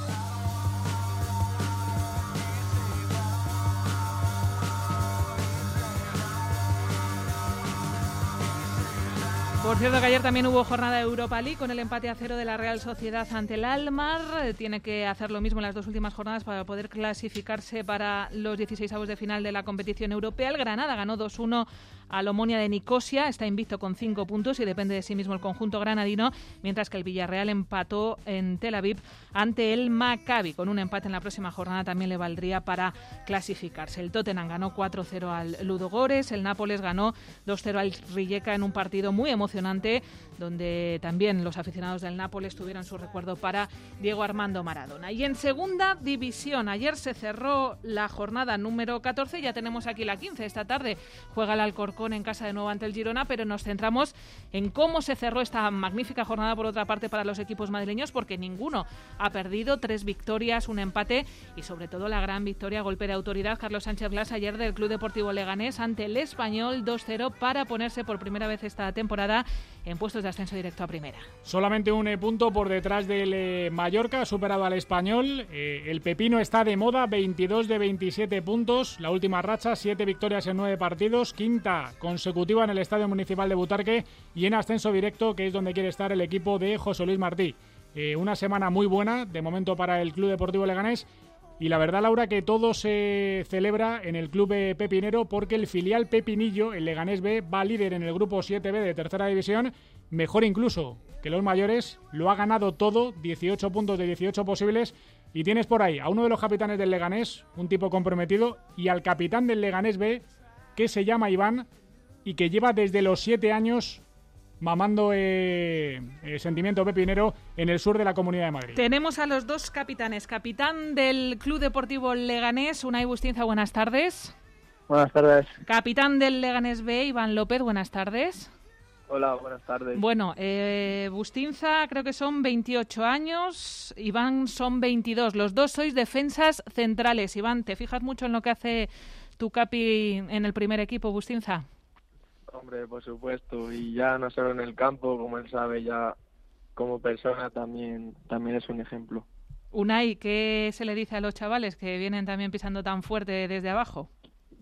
Speaker 7: Por cierto que ayer también hubo jornada de Europa League con el empate a cero de la Real Sociedad ante el Almar. Tiene que hacer lo mismo en las dos últimas jornadas para poder clasificarse para los dieciseisavos de final de la competición europea. El Granada ganó dos uno al Omonia de Nicosia, está invicto con cinco puntos y depende de sí mismo el conjunto granadino, mientras que el Villarreal empató en Tel Aviv ante el Maccabi. Con un empate en la próxima jornada también le valdría para clasificarse. El Tottenham ganó cuatro cero al Ludogorets, el Nápoles ganó dos cero al Rijeka en un partido muy emocionante, donde también los aficionados del Nápoles tuvieron su recuerdo para Diego Armando Maradona. Y en segunda división, ayer se cerró la jornada número catorce, ya tenemos aquí la quince. Esta tarde juega el Alcorcón en casa de nuevo ante el Girona, pero nos centramos en cómo se cerró esta magnífica jornada, por otra parte, para los equipos madrileños, porque ninguno ha perdido, tres victorias, un empate y sobre todo la gran victoria, golpe de autoridad, Carlos Sánchez Blas, ayer del Club Deportivo Leganés ante el Español dos cero para ponerse por primera vez esta temporada en puestos de ascenso directo a primera.
Speaker 12: Solamente un eh, punto por detrás del eh, Mallorca, ha superado al Español. Eh, el Pepino está de moda, veintidós de veintisiete puntos, la última racha, siete victorias en nueve partidos, quinta consecutiva en el Estadio Municipal de Butarque y en ascenso directo, que es donde quiere estar el equipo de José Luis Martí. Eh, una semana muy buena, de momento, para el Club Deportivo Leganés. Y la verdad, Laura, que todo se celebra en el club pepinero, porque el filial Pepinillo, el Leganés B, va líder en el grupo siete B de tercera división, mejor incluso que los mayores, lo ha ganado todo, dieciocho puntos de dieciocho posibles, y tienes por ahí a uno de los capitanes del Leganés, un tipo comprometido, y al capitán del Leganés B, que se llama Iván, y que lleva desde los siete años mamando eh, eh, sentimiento pepinero en el sur de la Comunidad de Madrid.
Speaker 7: Tenemos a los dos capitanes. Capitán del Club Deportivo Leganés, Unai Bustinza, buenas tardes.
Speaker 14: Buenas tardes.
Speaker 7: Capitán del Leganés B, Iván López, buenas tardes.
Speaker 14: Hola, buenas tardes.
Speaker 7: Bueno, eh, Bustinza creo que son veintiocho años, Iván son veintidós. Los dos sois defensas centrales. Iván, ¿te fijas mucho en lo que hace tu capi en el primer equipo, Bustinza?
Speaker 14: Hombre, por supuesto, y ya no solo en el campo, como él sabe, ya como persona también también es un ejemplo.
Speaker 7: Unai, ¿qué se le dice a los chavales que vienen también pisando tan fuerte desde abajo?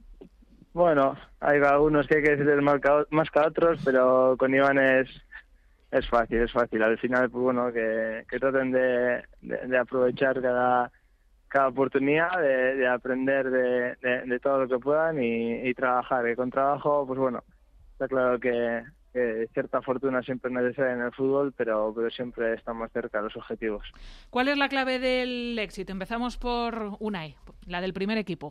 Speaker 14: Bueno, hay algunos que hay que ser más que, más que otros, pero con Iván es es fácil, es fácil. Al final, pues bueno, que, que traten de, de, de aprovechar cada cada oportunidad, de, de aprender de, de, de todo lo que puedan y, y trabajar. Y con trabajo, pues bueno, está claro que, que cierta fortuna siempre es necesaria en el fútbol, pero, pero siempre están más cerca de los objetivos.
Speaker 7: ¿Cuál es la clave del éxito? Empezamos por Unai, la del primer equipo.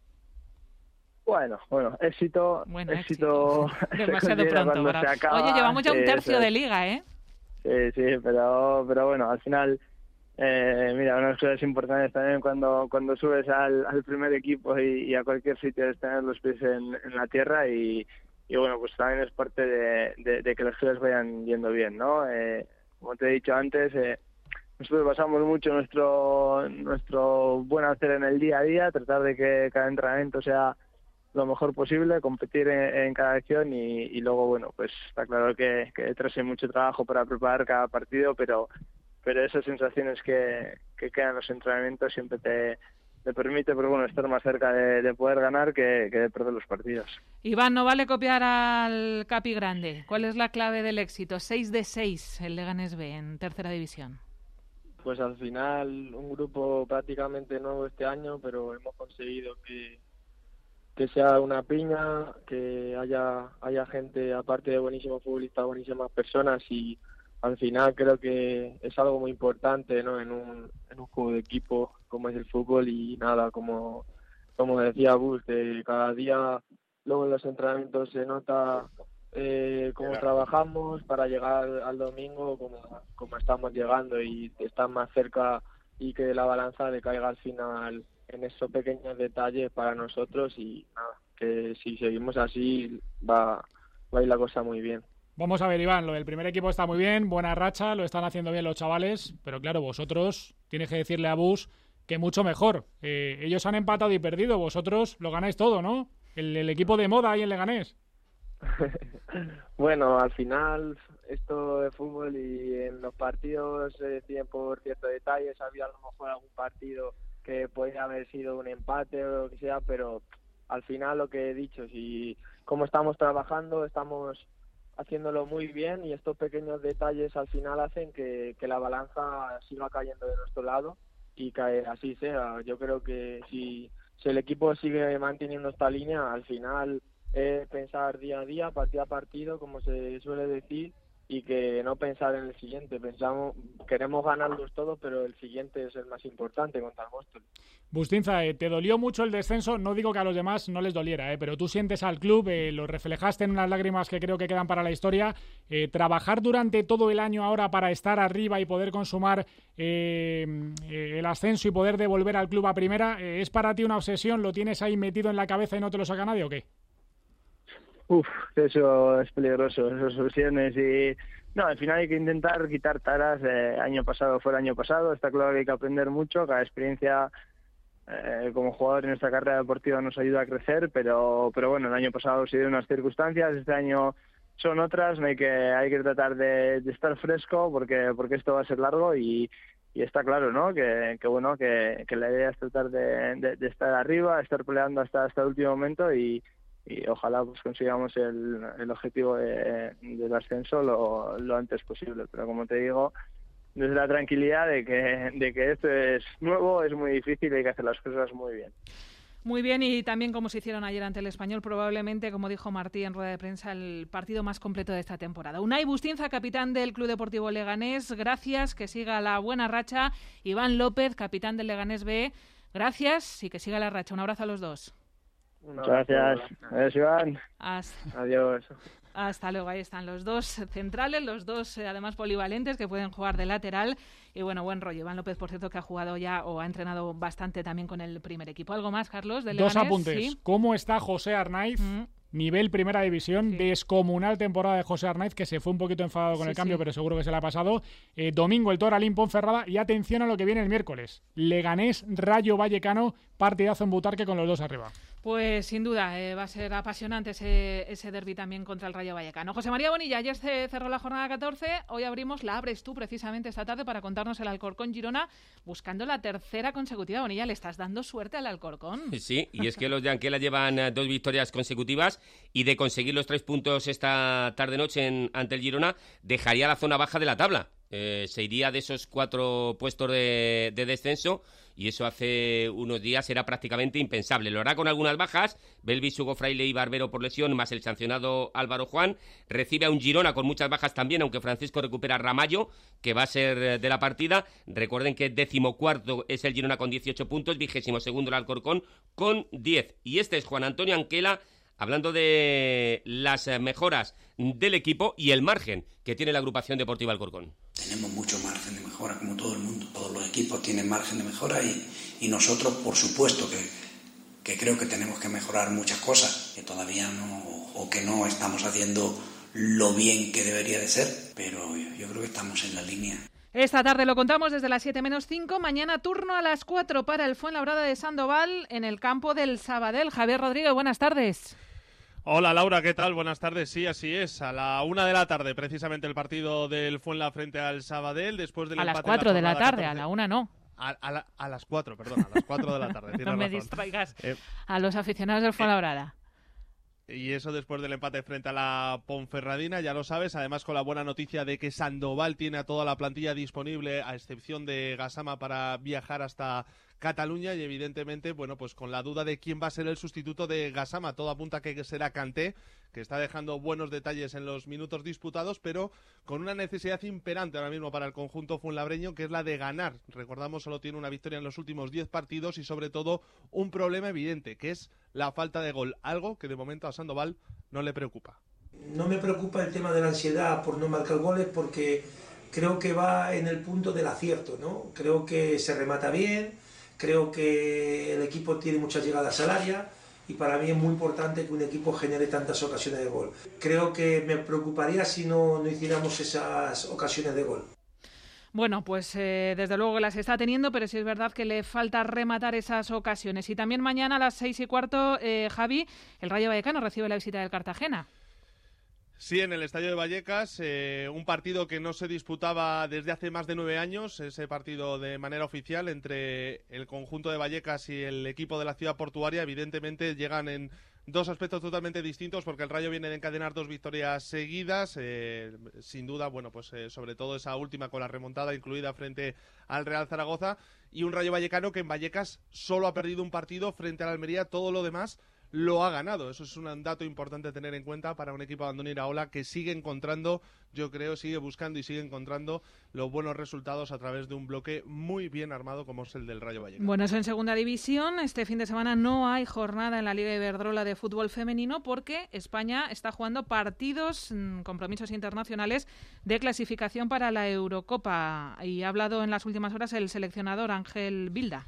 Speaker 14: Bueno, bueno, éxito,
Speaker 7: bueno,
Speaker 14: éxito,
Speaker 7: éxito. Demasiado pronto. Para...
Speaker 14: Acaba,
Speaker 7: Oye, llevamos ya un
Speaker 14: sí,
Speaker 7: tercio
Speaker 14: sí.
Speaker 7: de liga, ¿eh?
Speaker 14: Sí, sí, pero, pero bueno, al final, eh, mira, una de las cosas importantes también cuando cuando subes al, al primer equipo y, y a cualquier sitio es tener los pies en, en la tierra y Y bueno, pues también es parte de, de, de que las cosas vayan yendo bien, ¿no? Eh, como te he dicho antes, eh, nosotros basamos mucho nuestro nuestro buen hacer en el día a día, tratar de que cada entrenamiento sea lo mejor posible, competir en, en cada acción y, y luego, bueno, pues está claro que, que detrás hay mucho trabajo para preparar cada partido, pero pero esas sensaciones que, que quedan en los entrenamientos siempre te... te permite, pero bueno, estar más cerca de, de poder ganar que, que de perder los partidos.
Speaker 7: Iván, no vale copiar al Capi Grande. ¿Cuál es la clave del éxito? seis de seis el Leganés B en tercera división.
Speaker 14: Pues al final un grupo prácticamente nuevo este año, pero hemos conseguido que, que sea una piña, que haya haya gente, aparte de buenísimos futbolistas, buenísimas personas, y al final creo que es algo muy importante, ¿no? En un, en un juego de equipo como es el fútbol. Y nada, como como decía Bus, que cada día luego en los entrenamientos se nota eh, cómo claro. trabajamos para llegar al domingo como, como estamos llegando y estar más cerca y que la balanza le caiga al final en esos pequeños detalles para nosotros y nada, que si seguimos así va, va a ir la cosa muy bien.
Speaker 12: Vamos a ver, Iván, lo del primer equipo está muy bien, buena racha, lo están haciendo bien los chavales, pero claro, vosotros tienes que decirle a Bus que mucho mejor. Eh, ellos han empatado y perdido, vosotros lo ganáis todo, ¿no? El, el equipo de moda ahí en Leganés.
Speaker 14: Bueno, al final esto de fútbol y en los partidos se deciden por ciertos detalles. Había a lo mejor algún partido que podría haber sido un empate o lo que sea, pero al final lo que he dicho, si como estamos trabajando, estamos haciéndolo muy bien y estos pequeños detalles al final hacen que, que la balanza siga cayendo de nuestro lado y que así sea. Yo creo que si, si el equipo sigue manteniendo esta línea, al final es pensar día a día, partido a partido, como se suele decir, y que no pensar en el siguiente. Pensamos, queremos ganarlos todos, pero el siguiente es el más importante contra el Móstoles.
Speaker 12: Bustinza, eh, te dolió mucho el descenso, no digo que a los demás no les doliera, eh, pero tú sientes al club, eh, lo reflejaste en unas lágrimas que creo que quedan para la historia. Eh, trabajar durante todo el año ahora para estar arriba y poder consumar eh, eh, el ascenso y poder devolver al club a primera, eh, ¿es para ti una obsesión? ¿Lo tienes ahí metido en la cabeza y no te lo saca nadie o qué?
Speaker 14: Uf, eso es peligroso, esas obsesiones y... No, al final hay que intentar quitar taras. Eh, año pasado fue el año pasado, está claro que hay que aprender mucho, cada experiencia eh, como jugador en nuestra carrera deportiva nos ayuda a crecer, pero pero bueno, el año pasado se dieron unas circunstancias, este año son otras, no hay que hay que tratar de, de estar fresco porque porque esto va a ser largo y, y está claro, ¿no? Que, que bueno, que, que la idea es tratar de, de, de estar arriba, estar peleando hasta hasta el último momento y y ojalá pues consigamos el, el objetivo de, del ascenso lo, lo antes posible, pero como te digo, desde la tranquilidad de que, de que esto es nuevo, es muy difícil y hay que hacer las cosas muy bien.
Speaker 7: Muy bien, y también como se hicieron ayer ante el Español, probablemente, como dijo Martí en rueda de prensa, el partido más completo de esta temporada. Unai Bustinza, capitán del Club Deportivo Leganés, gracias, que siga la buena racha. Iván López, capitán del Leganés B, gracias y que siga la racha. Un abrazo a los dos.
Speaker 14: Muchas gracias. Adiós, Iván.
Speaker 7: Hasta,
Speaker 14: Adiós.
Speaker 7: Hasta luego. Ahí están los dos centrales, los dos eh, además polivalentes que pueden jugar de lateral. Y bueno, buen rollo. Iván López, por cierto, que ha jugado ya o ha entrenado bastante también con el primer equipo. ¿Algo más, Carlos? Del
Speaker 12: Dos
Speaker 7: Leganés?
Speaker 12: apuntes.
Speaker 7: ¿Sí?
Speaker 12: ¿Cómo está José Arnaiz? Mm. Nivel Primera División, sí. Descomunal temporada de José Arnaiz, que se fue un poquito enfadado con sí, el cambio, sí. pero seguro que se le ha pasado. Eh, domingo el Toralín Ponferrada y atención a lo que viene el miércoles. Leganés Rayo Vallecano, partidazo en Butarque con los dos arriba.
Speaker 7: Pues sin duda, eh, va a ser apasionante ese, ese derbi también contra el Rayo Vallecano. José María Bonilla, ayer se cerró la jornada catorce, hoy abrimos, la abres tú precisamente esta tarde para contarnos el Alcorcón Girona, buscando la tercera consecutiva. Bonilla, ¿le estás dando suerte al Alcorcón?
Speaker 2: Sí, y es que los de Anquela llevan dos victorias consecutivas y de conseguir los tres puntos esta tarde-noche en, ante el Girona, dejaría la zona baja de la tabla. Eh, se iría de esos cuatro puestos de, de descenso y eso hace unos días era prácticamente impensable. Lo hará con algunas bajas, Belvis, Hugo Fraile y Barbero por lesión, más el sancionado Álvaro Juan. Recibe a un Girona con muchas bajas también, aunque Francisco recupera a Ramallo, que va a ser de la partida. Recuerden que decimocuarto es el Girona con dieciocho puntos, vigésimo segundo el Alcorcón con diez. Y este es Juan Antonio Anquela, hablando de las mejoras del equipo y el margen que tiene la agrupación deportiva Alcorcón.
Speaker 15: Tenemos mucho margen de mejora, como todo el mundo. Todos los equipos tienen margen de mejora y, y nosotros, por supuesto, que, que creo que tenemos que mejorar muchas cosas, que todavía no, o que no estamos haciendo lo bien que debería de ser, pero yo, yo creo que estamos en la línea.
Speaker 7: Esta tarde lo contamos desde las siete menos cinco, mañana turno a las cuatro para el Fuenlabrada de Sandoval en el campo del Sabadell. Javier Rodríguez, buenas tardes.
Speaker 16: Hola Laura, ¿qué tal? Buenas tardes. Sí, así es. A la una de la tarde, precisamente el partido del Fuenla frente al Sabadell. Después del
Speaker 7: a
Speaker 16: empate
Speaker 7: las cuatro de la tarde,
Speaker 16: catorce.
Speaker 7: A la una no.
Speaker 16: A, a, la, a las cuatro, perdón, a las cuatro de la tarde.
Speaker 7: No me
Speaker 16: razón.
Speaker 7: distraigas
Speaker 16: eh,
Speaker 7: a los aficionados del Fuenlabrada.
Speaker 16: Eh, Y eso después del empate frente a la Ponferradina, ya lo sabes, además con la buena noticia de que Sandoval tiene a toda la plantilla disponible, a excepción de Gassama, para viajar hasta Cataluña y evidentemente, bueno, pues con la duda de quién va a ser el sustituto de Gassama, todo apunta que será Kanté, que está dejando buenos detalles en los minutos disputados, pero con una necesidad imperante ahora mismo para el conjunto fuenlabreño, que es la de ganar. Recordamos, solo tiene una victoria en los últimos diez partidos y sobre todo un problema evidente, que es la falta de gol, algo que de momento a Sandoval no le preocupa.
Speaker 17: No me preocupa el tema de la ansiedad por no marcar goles, porque creo que va en el punto del acierto, ¿no? Creo que se remata bien, Creo que el equipo tiene muchas llegadas al área y para mí es muy importante que un equipo genere tantas ocasiones de gol. Creo que me preocuparía si no, no hiciéramos esas ocasiones de gol.
Speaker 7: Bueno, pues eh, desde luego que las está teniendo, pero sí es verdad que le falta rematar esas ocasiones. Y también mañana a las seis y cuarto, eh, Javi, el Rayo Vallecano recibe la visita del Cartagena.
Speaker 16: Sí, en el Estadio de Vallecas, eh, un partido que no se disputaba desde hace más de nueve años, ese partido de manera oficial entre el conjunto de Vallecas y el equipo de la ciudad portuaria. Evidentemente llegan en dos aspectos totalmente distintos, porque el Rayo viene de encadenar dos victorias seguidas, eh, sin duda, bueno, pues eh, sobre todo esa última con la remontada incluida frente al Real Zaragoza, y un Rayo Vallecano que en Vallecas solo ha perdido un partido frente al Almería, todo lo demás lo ha ganado. Eso es un dato importante a tener en cuenta para un equipo de Andoni Iraola, que sigue encontrando, yo creo, sigue buscando y sigue encontrando los buenos resultados a través de un bloque muy bien armado como es el del Rayo Vallecano.
Speaker 7: Bueno, eso en segunda división. Este fin de semana no hay jornada en la Liga Iberdrola de fútbol femenino porque España está jugando partidos, compromisos internacionales de clasificación para la Eurocopa. Y ha hablado en las últimas horas el seleccionador Ángel Vilda.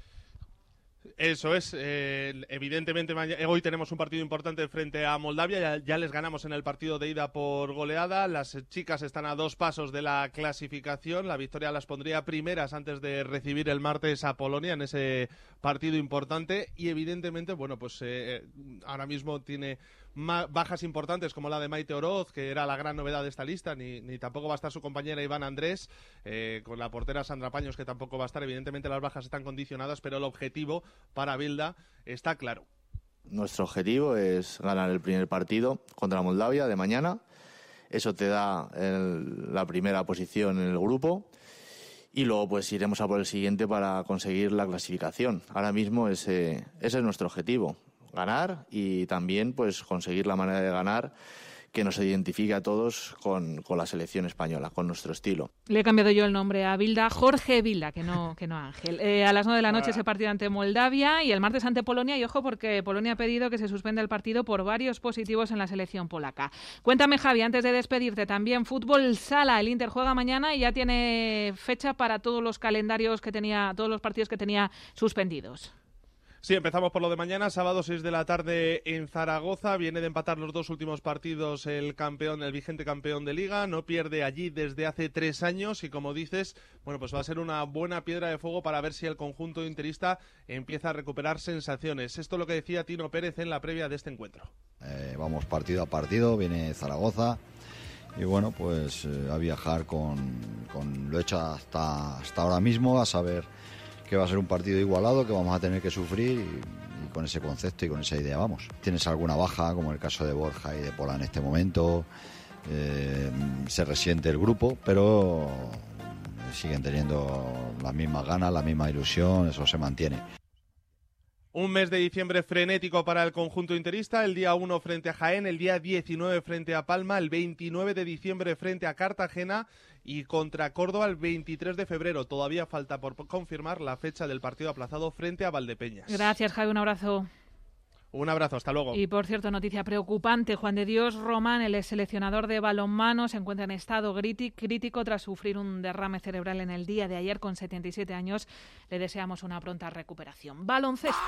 Speaker 16: Eso es, eh, evidentemente hoy tenemos un partido importante frente a Moldavia, ya, ya les ganamos en el partido de ida por goleada, las chicas están a dos pasos de la clasificación, la victoria las pondría primeras antes de recibir el martes a Polonia en ese partido importante y evidentemente, bueno, pues eh, ahora mismo tiene bajas importantes como la de Maite Oroz, que era la gran novedad de esta lista, ni, ni tampoco va a estar su compañera Iván Andrés, eh, con la portera Sandra Paños, que tampoco va a estar. Evidentemente las bajas están condicionadas, pero el objetivo para Vilda está claro.
Speaker 18: Nuestro objetivo es ganar el primer partido contra Moldavia de mañana. Eso te da el, la primera posición en el grupo y luego pues iremos a por el siguiente para conseguir la clasificación. Ahora mismo ese, ese es nuestro objetivo. Ganar y también pues conseguir la manera de ganar que nos identifique a todos con, con la selección española, con nuestro estilo.
Speaker 7: Le he cambiado yo el nombre a Vilda, Jorge Vilda, que no, que no Ángel. Eh, a las nueve de la noche ese partido ante Moldavia y el martes ante Polonia, y ojo porque Polonia ha pedido que se suspenda el partido por varios positivos en la selección polaca. Cuéntame, Javi, antes de despedirte, también fútbol sala, el Inter juega mañana y ya tiene fecha para todos los calendarios que tenía, todos los partidos que tenía suspendidos.
Speaker 16: Sí, empezamos por lo de mañana, sábado seis de la tarde en Zaragoza. Viene de empatar los dos últimos partidos el campeón, el vigente campeón de Liga. No pierde allí desde hace tres años y, como dices, bueno, pues va a ser una buena piedra de fuego para ver si el conjunto interista empieza a recuperar sensaciones. Esto es lo que decía Tino Pérez en la previa de este encuentro.
Speaker 19: Eh, vamos partido a partido, viene Zaragoza y bueno, pues eh, a viajar con, con lo hecho hasta, hasta ahora mismo, a saber que va a ser un partido igualado, que vamos a tener que sufrir y, y con ese concepto y con esa idea vamos. Tienes alguna baja, como el caso de Borja y de Pola en este momento, eh, se resiente el grupo, pero siguen teniendo las mismas ganas, la misma ilusión, eso se mantiene.
Speaker 16: Un mes de diciembre frenético para el conjunto interista, el día uno frente a Jaén, el día diecinueve frente a Palma, el veintinueve de diciembre frente a Cartagena y contra Córdoba el veintitrés de febrero. Todavía falta por confirmar la fecha del partido aplazado frente a Valdepeñas.
Speaker 7: Gracias, Javi, un abrazo.
Speaker 16: Un abrazo, hasta luego.
Speaker 7: Y por cierto, noticia preocupante, Juan de Dios Román, el seleccionador de balonmano, se encuentra en estado crítico tras sufrir un derrame cerebral en el día de ayer con setenta y siete años. Le deseamos una pronta recuperación. Baloncesto.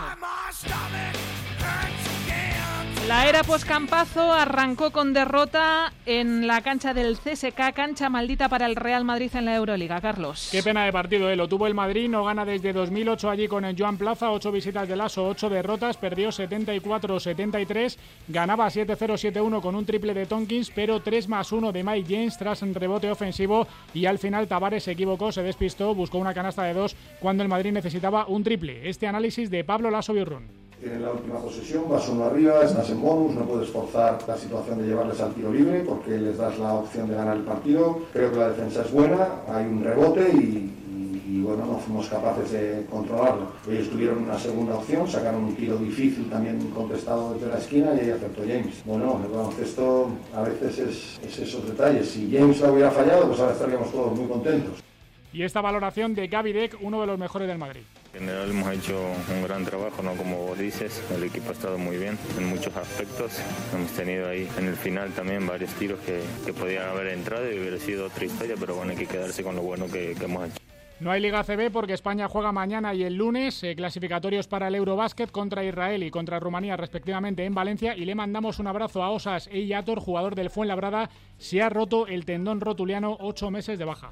Speaker 7: La era poscampazo arrancó con derrota en la cancha del C S K, cancha maldita para el Real Madrid en la Euroliga. Carlos.
Speaker 12: Qué pena de partido, ¿eh? Lo tuvo el Madrid, no gana desde dos mil ocho allí con el Joan Plaza, ocho visitas de Lasso, ocho derrotas, perdió setenta y cuatro setenta y tres, ganaba siete cero siete uno con un triple de Tonkins, pero tres más uno de Mike James tras un rebote ofensivo y al final Tavares se equivocó, se despistó, buscó una canasta de dos cuando el Madrid necesitaba un triple. Este análisis de Pablo Lasso Birrún.
Speaker 20: Tienen la última posesión, vas uno arriba, estás en bonus, no puedes forzar la situación de llevarles al tiro libre porque les das la opción de ganar el partido. Creo que la defensa es buena, hay un rebote y, y, y bueno, no fuimos capaces de controlarlo. Ellos tuvieron una segunda opción, sacaron un tiro difícil también contestado desde la esquina y ahí acertó James. Bueno, el baloncesto a veces es, es esos detalles. Si James lo hubiera fallado, pues ahora estaríamos todos muy contentos.
Speaker 12: Y esta valoración de Gaby Deck, uno de los mejores del Madrid.
Speaker 21: En general hemos hecho un gran trabajo, ¿no? Como vos dices, el equipo ha estado muy bien en muchos aspectos. Hemos tenido ahí en el final también varios tiros que, que podían haber entrado y hubiera sido otra historia, pero bueno, hay que quedarse con lo bueno que, que hemos hecho.
Speaker 12: No hay Liga A C B porque España juega mañana y el lunes, eh, clasificatorios para el Eurobásquet contra Israel y contra Rumanía respectivamente en Valencia, y le mandamos un abrazo a Osas Eiator, jugador del Fuenlabrada, se ha roto el tendón rotuliano, ocho meses de baja.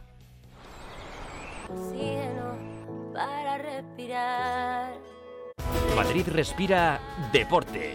Speaker 3: Oxígeno para respirar.
Speaker 22: Madrid respira deporte.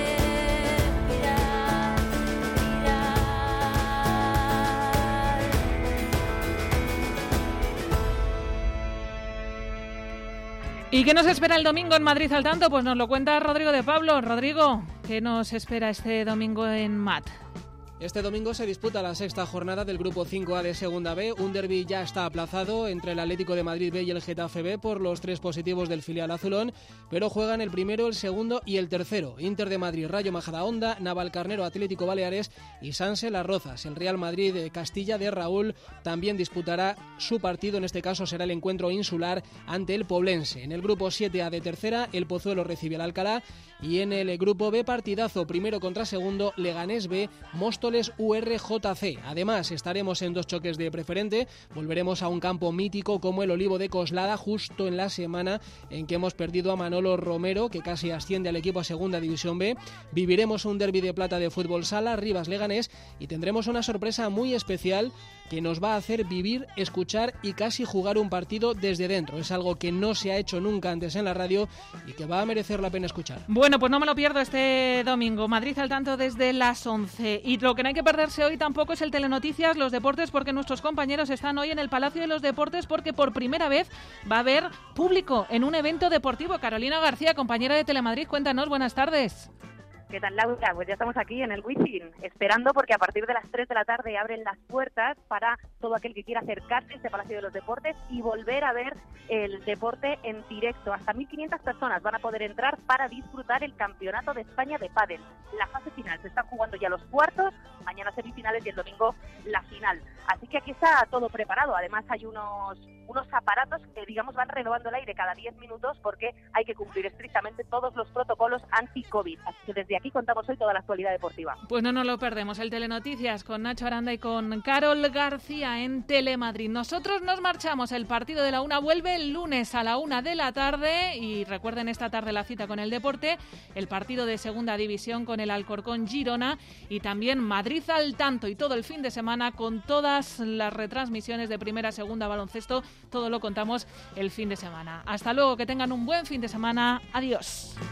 Speaker 7: ¿Y qué nos espera el domingo en Madrid al tanto? Pues nos lo cuenta Rodrigo de Pablo. Rodrigo, ¿qué nos espera este domingo en M A T?
Speaker 23: Este domingo se disputa la sexta jornada del Grupo cinco A de Segunda B. Un derbi ya está aplazado entre el Atlético de Madrid B y el Getafe B por los tres positivos del filial azulón, pero juegan el primero, el segundo y el tercero. Inter de Madrid, Rayo Majadahonda, Navalcarnero, Atlético Baleares y Sanse Las Rozas. El Real Madrid de Castilla de Raúl también disputará su partido, en este caso será el encuentro insular ante el Poblense. En el Grupo siete A de tercera, el Pozuelo recibe al Alcalá, y en el Grupo B, partidazo primero contra segundo, Leganés B, Móstoles U R J C. Además, estaremos en dos choques de preferente, volveremos a un campo mítico como el Olivo de Coslada, justo en la semana en que hemos perdido a Manolo Romero, que casi asciende al equipo a Segunda División B. Viviremos un derbi de plata de fútbol sala, Rivas Leganés, y tendremos una sorpresa muy especial que nos va a hacer vivir, escuchar y casi jugar un partido desde dentro. Es algo que no se ha hecho nunca antes en la radio y que va a merecer la pena escuchar.
Speaker 7: Bueno, pues no me lo pierdo este domingo. Madrid al tanto desde las once. Y lo que no hay que perderse hoy tampoco es el Telenoticias, los deportes, porque nuestros compañeros están hoy en el Palacio de los Deportes porque por primera vez va a haber público en un evento deportivo. Carolina García, compañera de Telemadrid, cuéntanos, buenas tardes.
Speaker 24: ¿Qué tal, Laura? Pues ya estamos aquí en el Wizzing, esperando porque a partir de las tres de la tarde abren las puertas para todo aquel que quiera acercarse a este Palacio de los Deportes y volver a ver el deporte en directo. Hasta mil quinientas personas van a poder entrar para disfrutar el Campeonato de España de pádel. La fase final, se están jugando ya los cuartos, mañana semifinales y el domingo la final. Así que aquí está todo preparado. Además hay unos, unos aparatos que, digamos, van renovando el aire cada diez minutos porque hay que cumplir estrictamente todos los protocolos anti-COVID. Así que desde aquí contamos hoy toda la actualidad deportiva.
Speaker 7: Pues no nos lo perdemos, el Telenoticias con Nacho Aranda y con Carol García en Telemadrid. Nosotros nos marchamos, el partido de la una vuelve el lunes a la una de la tarde y recuerden esta tarde la cita con el deporte, el partido de Segunda División con el Alcorcón Girona y también Madrid al tanto y todo el fin de semana con todas las retransmisiones de Primera, Segunda, baloncesto, todo lo contamos el fin de semana. Hasta luego, que tengan un buen fin de semana, adiós.